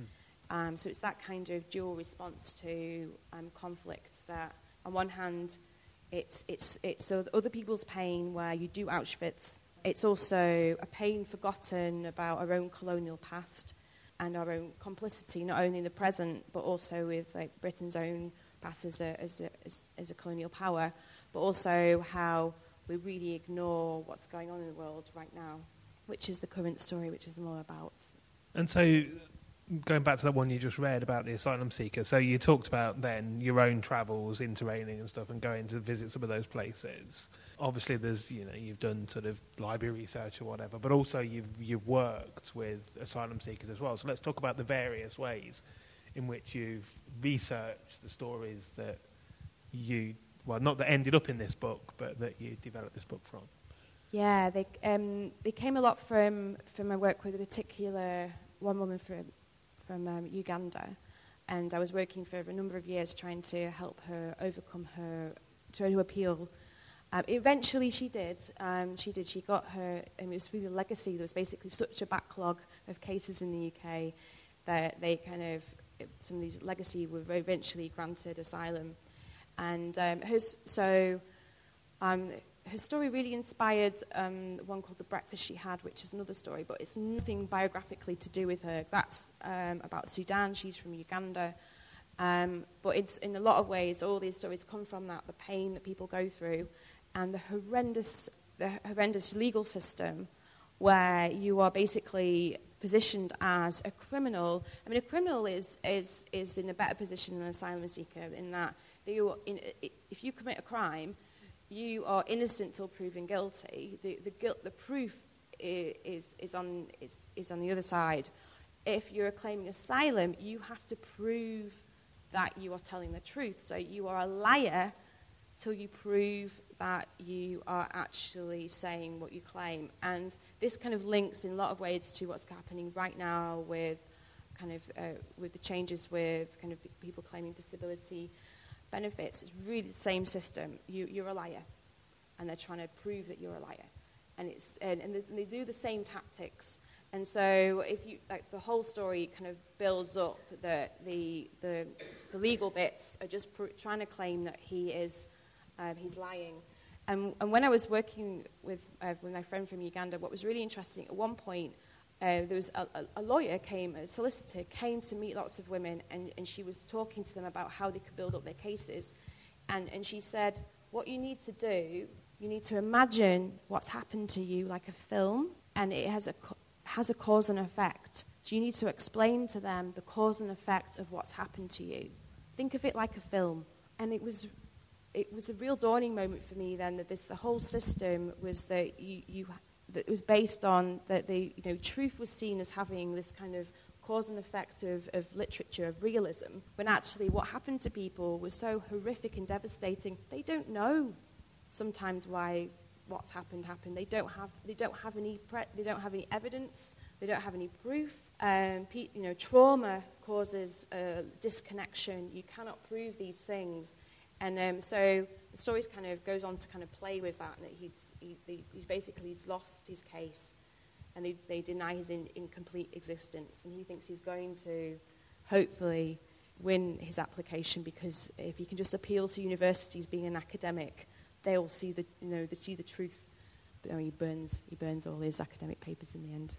Um, so it's that kind of dual response to um, conflict that, on one hand, it's, it's, it's so other people's pain where you do Auschwitz. It's also a pain forgotten about our own colonial past and our own complicity, not only in the present, but also with like Britain's own past as a, as a, as, as a colonial power, but also how we really ignore what's going on in the world right now, which is the current story, which is more about. And so, going back to that one you just read about the asylum seeker, so you talked about then your own travels, interrailing and stuff, and going to visit some of those places. Obviously, there's, you know, you've done sort of library research or whatever, but also you've you've worked with asylum seekers as well. So let's talk about the various ways in which you've researched the stories that you, well, not that ended up in this book, but that you developed this book from. Yeah, they um, they came a lot from from my work with a particular one woman from from um, Uganda, and I was working for a number of years trying to help her overcome her, try to appeal. Um, eventually, she did. Um, she did. She got her. I mean, it was through the legacy. There was basically such a backlog of cases in the U K that they kind of some of these legacy were eventually granted asylum, and um, hers so. Um, Her story really inspired um, one called The Breakfast She Had, which is another story, but it's nothing biographically to do with her. That's um, about Sudan. She's from Uganda. Um, but it's in a lot of ways, all these stories come from that, the pain that people go through, and the horrendous, the horrendous legal system where you are basically positioned as a criminal. I mean, a criminal is is, is in a better position than an asylum seeker in that you, in, if you commit a crime, you are innocent till proven guilty. The, the guilt, the proof is is on is, is on the other side. If you're claiming asylum, you have to prove that you are telling the truth. So you are a liar till you prove that you are actually saying what you claim. And this kind of links in a lot of ways to what's happening right now with kind of uh, with the changes with kind of people claiming disability benefits. It's really the same system. You, you're a liar, and they're trying to prove that you're a liar, and it's and, and, they, and they do the same tactics. And so, if you like, the whole story kind of builds up that the the the legal bits are just pr- trying to claim that he is um, he's lying. And, and when I was working with uh, with my friend from Uganda, what was really interesting at one point. Uh, there was a, a, a lawyer came, a solicitor came to meet lots of women, and, and she was talking to them about how they could build up their cases. And, and she said, what you need to do, you need to imagine what's happened to you like a film, and it has a, has a cause and effect. So you need to explain to them the cause and effect of what's happened to you. Think of it like a film. And it was it was a real dawning moment for me then that this the whole system was that you... you that was based on that the you know truth was seen as having this kind of cause and effect of, of literature, of realism, when actually what happened to people was so horrific and devastating. They don't know sometimes why what's happened happened. They don't have they don't have any pre- they don't have any evidence. They don't have any proof. Um, pe- you know, trauma causes uh, disconnection. You cannot prove these things. And um, so the story kind of goes on to kind of play with that, and that he's he, he's basically he's lost his case, and they, they deny his in, incomplete existence, and he thinks he's going to hopefully win his application, because if he can just appeal to universities being an academic, they'll see the you know they see the truth. But no, he burns he burns all his academic papers in the end.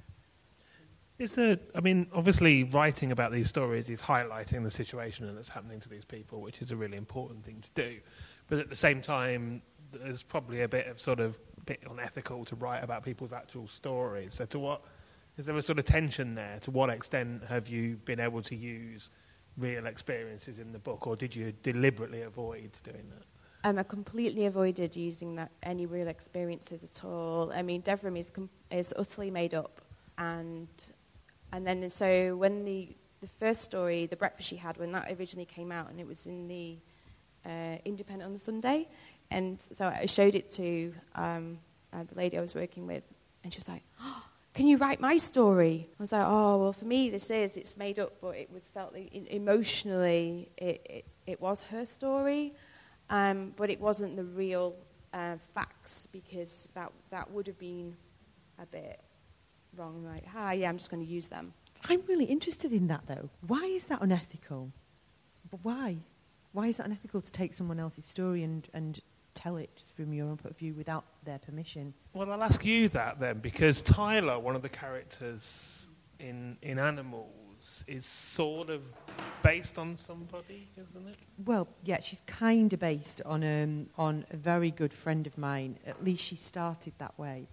Is there, I mean, obviously writing about these stories is highlighting the situation that's happening to these people, which is a really important thing to do. But at the same time, there's probably a bit of sort of bit unethical to write about people's actual stories. So to what, is there a sort of tension there? To what extent have you been able to use real experiences in the book, or did you deliberately avoid doing that? Um, I completely avoided using that any real experiences at all. I mean, Devrim is, com- is utterly made up, and... And then, so when the, the first story, The Breakfast She Had, when that originally came out, and it was in the uh, Independent on the Sunday, and so I showed it to um, uh, the lady I was working with, and she was like, oh, can you write my story? I was like, oh, well, for me, this is, it's made up, but it was felt like emotionally, it, it, it was her story, um, but it wasn't the real uh, facts, because that that would have been a bit... wrong, like, ah, yeah, I'm just going to use them. I'm really interested in that, though. Why is that unethical? But why? Why is that unethical to take someone else's story and, and tell it from your own point of view without their permission? Well, I'll ask you that then, because Tyler, one of the characters in in Animals, is sort of based on somebody, isn't it? Well, yeah, she's kind of based on um, on a very good friend of mine. At least she started that way.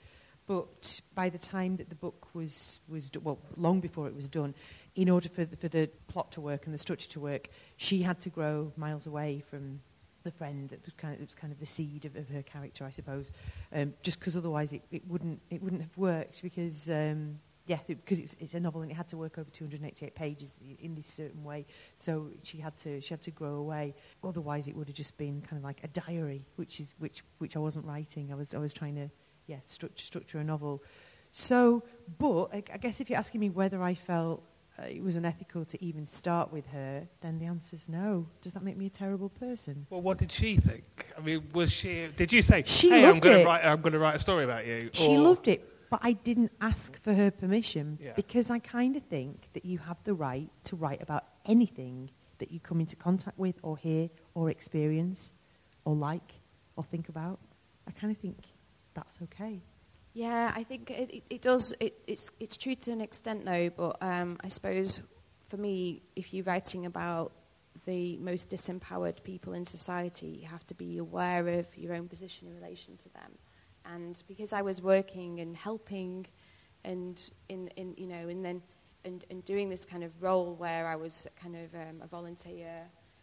But by the time that the book was, was do- well, long before it was done, in order for the, for the plot to work and the structure to work, she had to grow miles away from the friend that was kind of, it was kind of the seed of, of her character, I suppose. Um, just because otherwise it, it wouldn't it wouldn't have worked because um, yeah, because it, it's, it's a novel and it had to work over two hundred eighty-eight pages in this certain way. So she had to she had to grow away. Otherwise, it would have just been kind of like a diary, which is which which I wasn't writing. I was I was trying to. Yeah, structure, structure a novel. So, but I, I guess if you're asking me whether I felt uh, it was unethical to even start with her, then the answer's no. Does that make me a terrible person? Well, what did she think? I mean, was she? Did you say, she "Hey, I'm going to write, I'm going to write a story about you"? She or loved it, but I didn't ask for her permission yeah. because I kind of think that you have the right to write about anything that you come into contact with, or hear, or experience, or like, or think about. I kind of think. That's okay. Yeah, I think it, it, it does. It, it's it's true to an extent, though. But um, I suppose for me, if you're writing about the most disempowered people in society, you have to be aware of your own position in relation to them. And because I was working and helping, and in, in you know, and then and, and doing this kind of role where I was kind of um, a volunteer,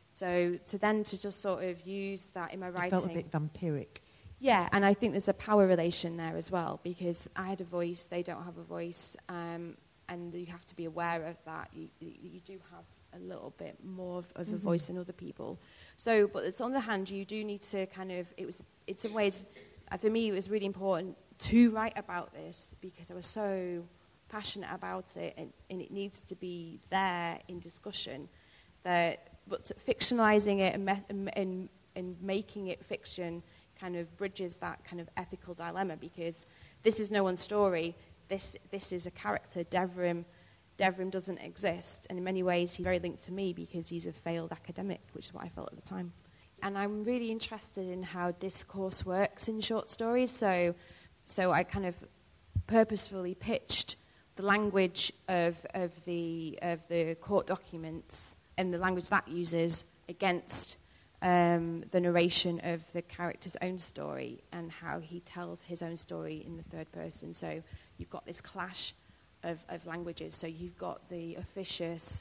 so so then to just sort of use that in my writing, it felt a bit vampiric. Yeah, and I think there's a power relation there as well, because I had a voice, they don't have a voice, um, and you have to be aware of that. You, you, you do have a little bit more of, of mm-hmm. a voice than other people. So, but it's on the hand, you do need to kind of, it was, in some ways, uh, for me, it was really important to write about this, because I was so passionate about it, and, and it needs to be there in discussion. That, but fictionalizing it and, me- and, and making it fiction kind of bridges that kind of ethical dilemma, because this is no one's story. This this is a character. Devrim, Devrim doesn't exist, and in many ways he's very linked to me because he's a failed academic, which is what I felt at the time. And I'm really interested in how discourse works in short stories. So, so I kind of purposefully pitched the language of of the of the court documents and the language that uses against. Um, the narration of the character's own story and how he tells his own story in the third person. So you've got this clash of, of languages. So you've got the officious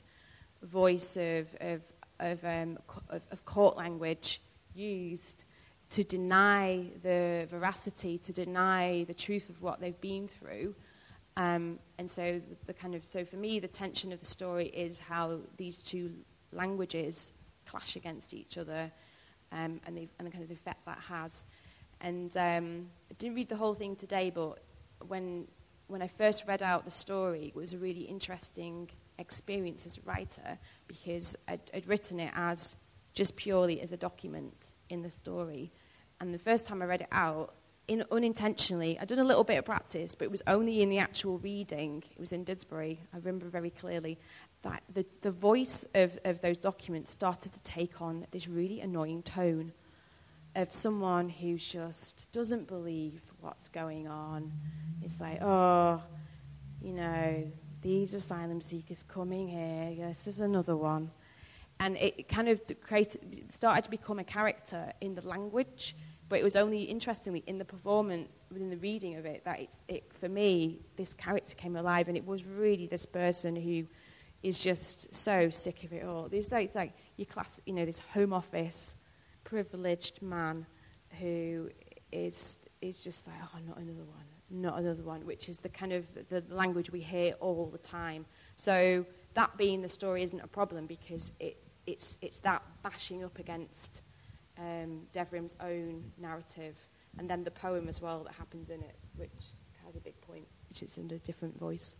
voice of of of, um, of of court language used to deny the veracity, to deny the truth of what they've been through. Um, and so the, the kind of so for me, the tension of the story is how these two languages clash against each other, um, and, the, and the kind of effect that has. And um, I didn't read the whole thing today, but when when I first read out the story, it was a really interesting experience as a writer, because I'd, I'd written it as just purely as a document in the story. And the first time I read it out, in, unintentionally, I'd done a little bit of practice, but it was only in the actual reading. It was in Didsbury, I remember very clearly. That the, the voice of, of those documents started to take on this really annoying tone of someone who just doesn't believe what's going on. It's like, oh, you know, these asylum seekers coming here, this is another one. And it kind of created, started to become a character in the language, but it was only, interestingly, in the performance, within the reading of it, that it's, it, for me, this character came alive, and it was really this person who is just so sick of it all. There's like, like your class, you know, this Home Office privileged man who is is just like, oh, not another one, not another one, which is the kind of the, the language we hear all the time. So that being the story isn't a problem, because it it's it's that bashing up against um, Devrim's own narrative, and then the poem as well that happens in it, which has a big point, which is in a different voice.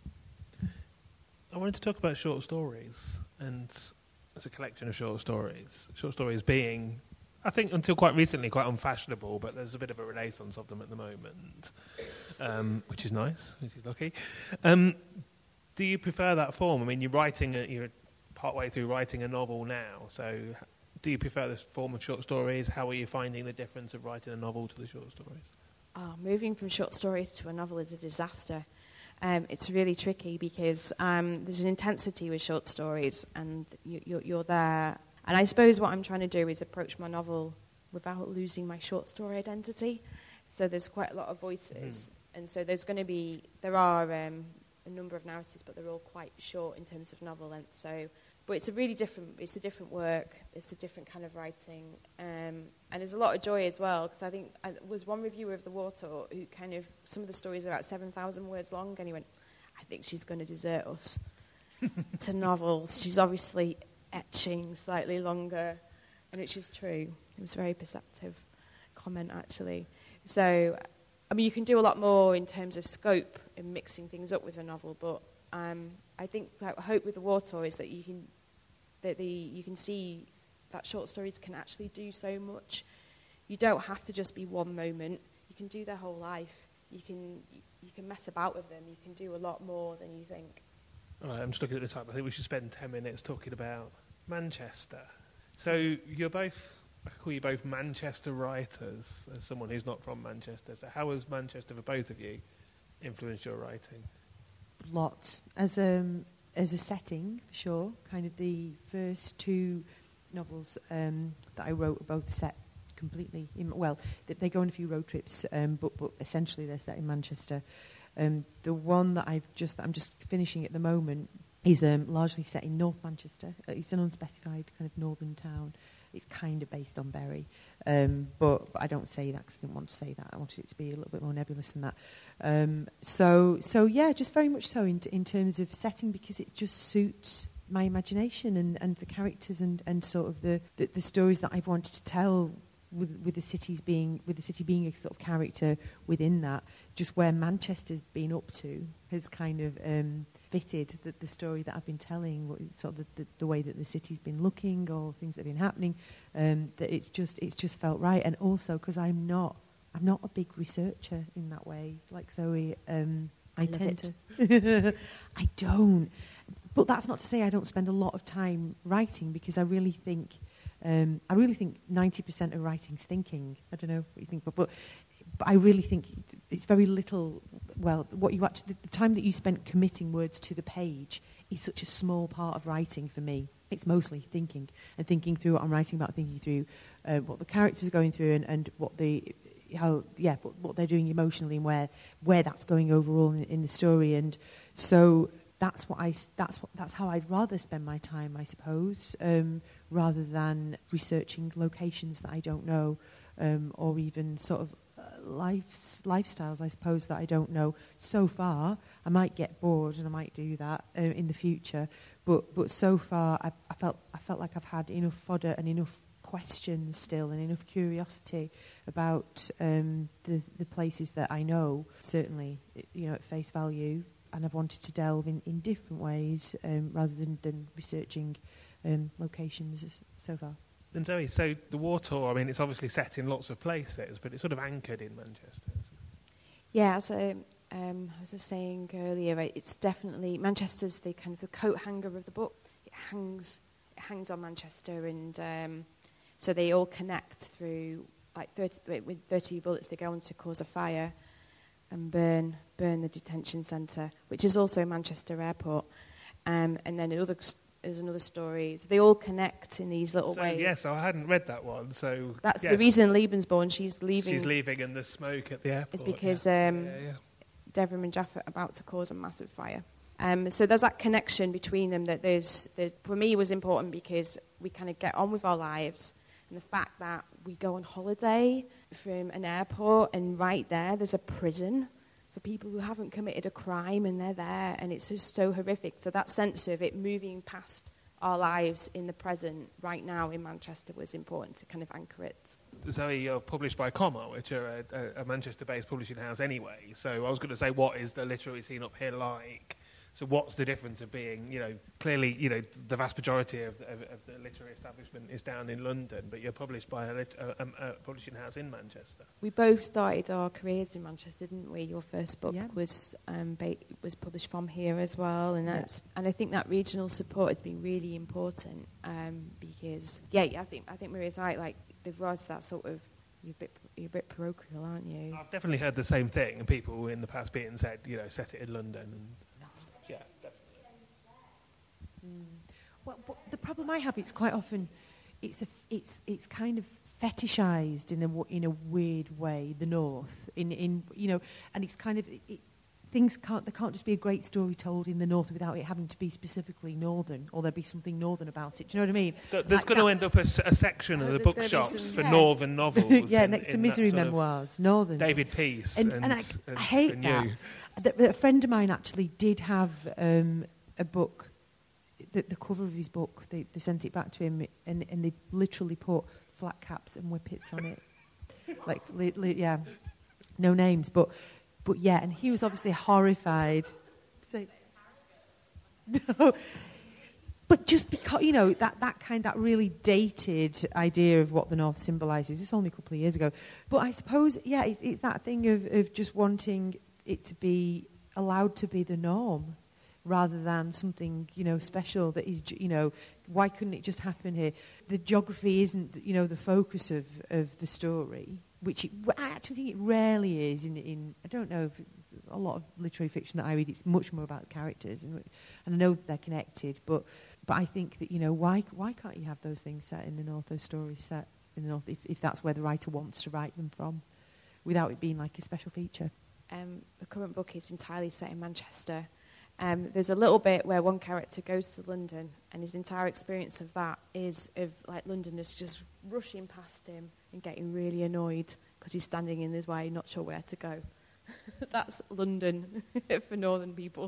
I wanted to talk about short stories, and it's a collection of short stories. Short stories being, I think until quite recently, quite unfashionable, but there's a bit of a renaissance of them at the moment, um, which is nice, which is lucky. Um, Do you prefer that form? I mean, you're writing, a, you're partway through writing a novel now, so do you prefer this form of short stories? How are you finding the difference of writing a novel to the short stories? Oh, moving from short stories to a novel is a disaster. Um, it's really tricky because um, there's an intensity with short stories, and you, you're, you're there. And I suppose what I'm trying to do is approach my novel without losing my short story identity. So there's quite a lot of voices, mm. and so there's going to be, there are um, a number of narratives, but they're all quite short in terms of novel length. So, but it's a really different, it's a different work, it's a different kind of writing, um, and there's a lot of joy as well, because I think I, there was one reviewer of The War Tour who kind of, some of the stories are about seven thousand words long, and he went, I think she's going to desert us to novels. She's obviously etching slightly longer, and which is true. It was a very perceptive comment, actually. So, I mean, you can do a lot more in terms of scope in mixing things up with a novel, but um, I think like, hope with The War Tour is that you can that the you can see that short stories can actually do so much. You don't have to just be one moment. You can do their whole life. You can you can mess about with them. You can do a lot more than you think. All right, I'm just looking at the time. I think we should spend ten minutes talking about Manchester. So you're both, I call you both Manchester writers, as someone who's not from Manchester. So how has Manchester, for both of you, influenced your writing? Lots. As a, as a setting, for sure. Kind of the first two novels um, that I wrote are both set completely in, well, they, they go on a few road trips, um, but, but essentially they're set in Manchester. Um, the one that I've just, that I'm just finishing at the moment is um, largely set in North Manchester. Uh, it's an unspecified kind of northern town. It's kind of based on Bury, um, but, but I don't say that because I didn't want to say that. I wanted it to be a little bit more nebulous than that. Um, so, so yeah, just very much so in, t- in terms of setting, because it just suits my imagination and, and the characters and, and sort of the, the, the stories that I've wanted to tell. With, with the cities being, with the city being a sort of character within that, just where Manchester's been up to has kind of um, fitted the, the story that I've been telling, what, sort of the, the, the way that the city's been looking or things that have been happening. Um, that it's just, it's just felt right, and also because I'm not, I'm not a big researcher in that way, like Zoe. Um, I, I tend to, I don't, but that's not to say I don't spend a lot of time writing, because I really think. Um, I really think ninety percent of writing's thinking. I don't know what you think, but, but, but I really think it's very little, well, what you actually, the, the time that you spent committing words to the page is such a small part of writing for me. It's mostly thinking, and thinking through what I'm writing about, thinking through uh, what the characters are going through, and, and what the, how, yeah, what, what they're doing emotionally, and where, where that's going overall in, in the story. And so that's what I, that's what, that's how I'd rather spend my time, I suppose, um, rather than researching locations that I don't know, um, or even sort of uh, lives, lifestyles, I suppose, that I don't know. So far, I might get bored, and I might do that uh, in the future. But but so far, I, I felt I felt like I've had enough fodder and enough questions still, and enough curiosity about um, the the places that I know. Certainly, you know, at face value. And I've wanted to delve in, in different ways um, rather than, than researching um, locations so far. And Zoe, so the War Tour, I mean, it's obviously set in lots of places, but it's sort of anchored in Manchester, isn't it? Yeah, so um, I was just saying earlier, right, it's definitely, Manchester's the kind of the coat hanger of the book. It hangs, it hangs on Manchester, and um, so they all connect through, like thirty, with thirty bullets, they go on to cause a fire and burn burn the detention centre, which is also Manchester Airport. Um, and then another, there's another story. So they all connect in these little so, ways. Yes, I hadn't read that one. So that's yes. the reason Lebensborn, she's leaving. She's leaving in the smoke at the airport. It's because yeah. Um, yeah, yeah. Devrim and Jaffa are about to cause a massive fire. Um, so there's that connection between them that there's, there's, for me, was important because we kind of get on with our lives. And the fact that we go on holiday from an airport, and right there there's a prison for people who haven't committed a crime, and they're there, and it's just so horrific. So that sense of it moving past our lives in the present right now in Manchester was important to kind of anchor it. Zoe, you're published by Comma, which are a, a Manchester-based publishing house anyway. So I was going to say, what is the literary scene up here like? So what's the difference of being, you know, clearly, you know, the vast majority of, of, of the literary establishment is down in London, but you're published by a, lit- a, a, a publishing house in Manchester. We both started our careers in Manchester, didn't we? Your first book Yeah. was um, ba- was published from here as well, and that's yeah. and I think that regional support has been really important um, because yeah, I think I think Maria's right. Like there was that sort of you're a bit you're a bit parochial, aren't you? I've definitely heard the same thing, and people in the past being said, you know, set it in London and. Yeah, definitely. Mm. Well, but the problem I have, it's quite often, it's a, it's it's kind of fetishized in a w- in a weird way. The North, in in you know, and it's kind of it, it, things can't there can't just be a great story told in the North without it having to be specifically Northern, or there be something Northern about it. Do you know what I mean? Th- there's like going to end up a, s- a section oh, of the bookshops for yeah. Northern novels. yeah, in, next to in Misery Memoirs, Northern. David Peace and, and, and, I, and I hate and that. you. The, a friend of mine actually did have um, a book, the, the cover of his book, they, they sent it back to him, and, and they literally put flat caps and whippets on it. like, li, li, yeah, no names, but but yeah, and he was obviously horrified. So, no, but just because, you know, that, that kind, that really dated idea of what the North symbolises, it's only a couple of years ago. But I suppose, yeah, it's, it's that thing of, of just wanting it to be allowed to be the norm rather than something, you know, special that is, you know, why couldn't it just happen here? The geography isn't, you know, the focus of, of the story, which it, I actually think it rarely is in, in, I don't know, if a lot of literary fiction that I read, it's much more about the characters, and, and I know they're connected, but but I think that, you know, why why can't you have those things set in the North, those stories set in the North, if, if that's where the writer wants to write them from, without it being like a special feature? Um, the current book is entirely set in Manchester. Um, there's a little bit where one character goes to London, and his entire experience of that is of like Londoners just rushing past him and getting really annoyed because he's standing in his way, not sure where to go. That's London for northern people.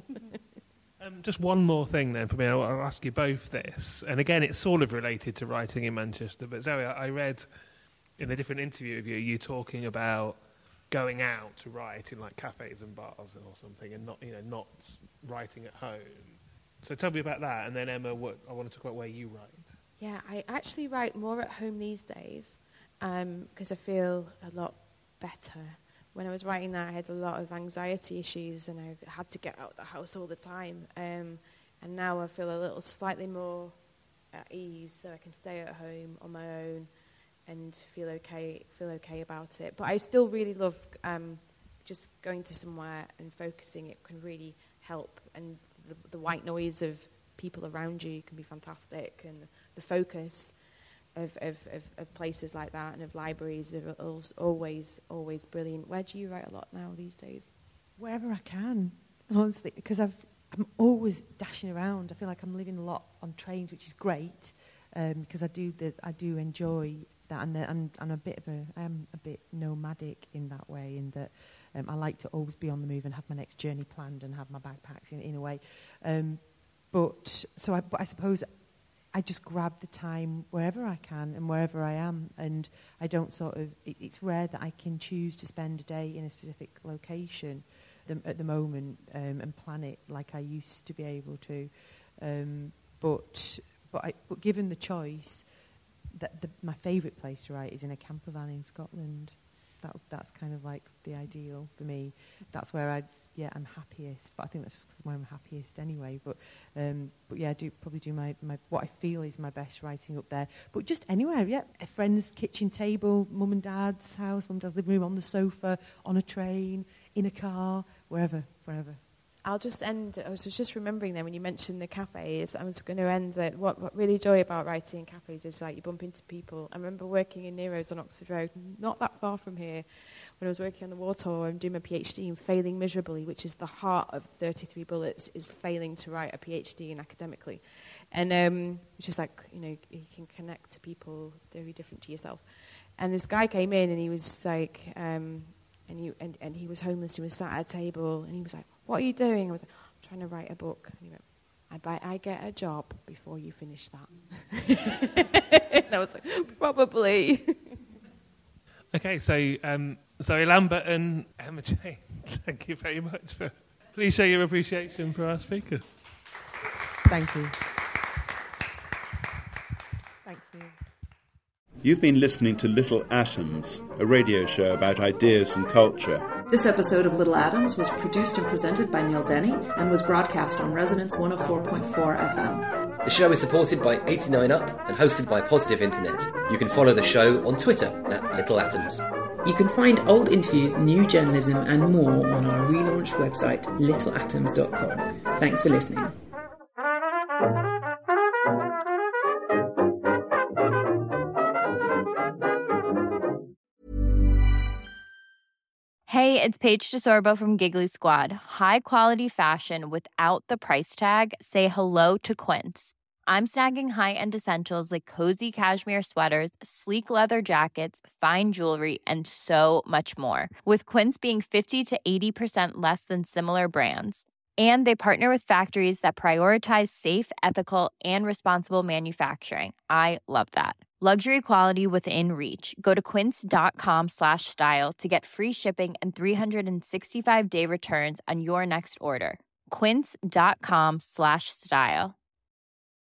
Um, just one more thing then for me. I'll, I'll ask you both this, and again, it's sort of related to writing in Manchester. But Zoe, I, I read in a different interview of you, you talking about going out to write in like cafes and bars or something, and not, you know, not writing at home. So tell me about that, and then Emma, what, I want to talk about where you write. Yeah, I actually write more at home these days because um, I feel a lot better. When I was writing that, I had a lot of anxiety issues, and I had to get out of the house all the time. Um, and now I feel a little slightly more at ease, so I can stay at home on my own and feel okay, feel okay about it. But I still really love um, just going to somewhere and focusing. It can really help, and the, the white noise of people around you can be fantastic, and the focus of, of, of, of places like that and of libraries are always, always brilliant. Where do you write a lot now these days? Wherever I can, honestly, because I've, I'm always dashing around. I feel like I'm living a lot on trains, which is great, um, because I do the, I do enjoy that, and, the, and I'm a bit of a, I'm a bit nomadic in that way, in that um, I like to always be on the move and have my next journey planned and have my bag packed in, in a way. Um, but so, I, but I suppose I just grab the time wherever I can and wherever I am, and I don't sort of. It, it's rare that I can choose to spend a day in a specific location the, at the moment um, and plan it like I used to be able to. Um, but but I, but given the choice, that the, my favourite place to write is in a camper van in Scotland. That that's kind of like the ideal for me. That's where I yeah I'm happiest. But I think that's just because I'm happiest anyway. But um, but yeah, I do probably do my, my what I feel is my best writing up there. But just anywhere, yeah, a friend's kitchen table, mum and dad's house, mum and dad's living room, on the sofa, on a train, in a car, wherever, wherever. I'll just end, I was just remembering then when you mentioned the cafes, I was going to end that what, what really joy about writing in cafes is like you bump into people. I remember working in Nero's on Oxford Road, not that far from here, when I was working on the War Tour and doing my PhD and failing miserably, which is the heart of thirty-three Bullets, is failing to write a PhD in academically. And um, which is like, you know, you can connect to people very different to yourself. And this guy came in and he was like, um, and, he, and, and he was homeless, he was sat at a table, and he was like, what are you doing? I was like, I'm trying to write a book. And he went, I bet I get a job before you finish that. And I was like, probably. Okay, so um, Zoe Lambert and Emma Jane, thank you very much for Please show your appreciation for our speakers. Thank you. Thanks, Neil. You've been listening to Little Atoms, a radio show about ideas and culture. This episode of Little Atoms was produced and presented by Neil Denny and was broadcast on Resonance one oh four point four F M. The show is supported by eighty-nine up and hosted by Positive Internet. You can follow the show on Twitter at Little Atoms. You can find old interviews, new journalism and more on our relaunched website, little atoms dot com. Thanks for listening. Hey, it's Paige DeSorbo from Giggly Squad. High quality fashion without the price tag. Say hello to Quince. I'm snagging high-end essentials like cozy cashmere sweaters, sleek leather jackets, fine jewelry, and so much more. With Quince being fifty to eighty percent less than similar brands. And they partner with factories that prioritize safe, ethical, and responsible manufacturing. I love that. Luxury quality within reach. Go to quince.com slash style to get free shipping and three sixty-five day returns on your next order. Quince.com slash style.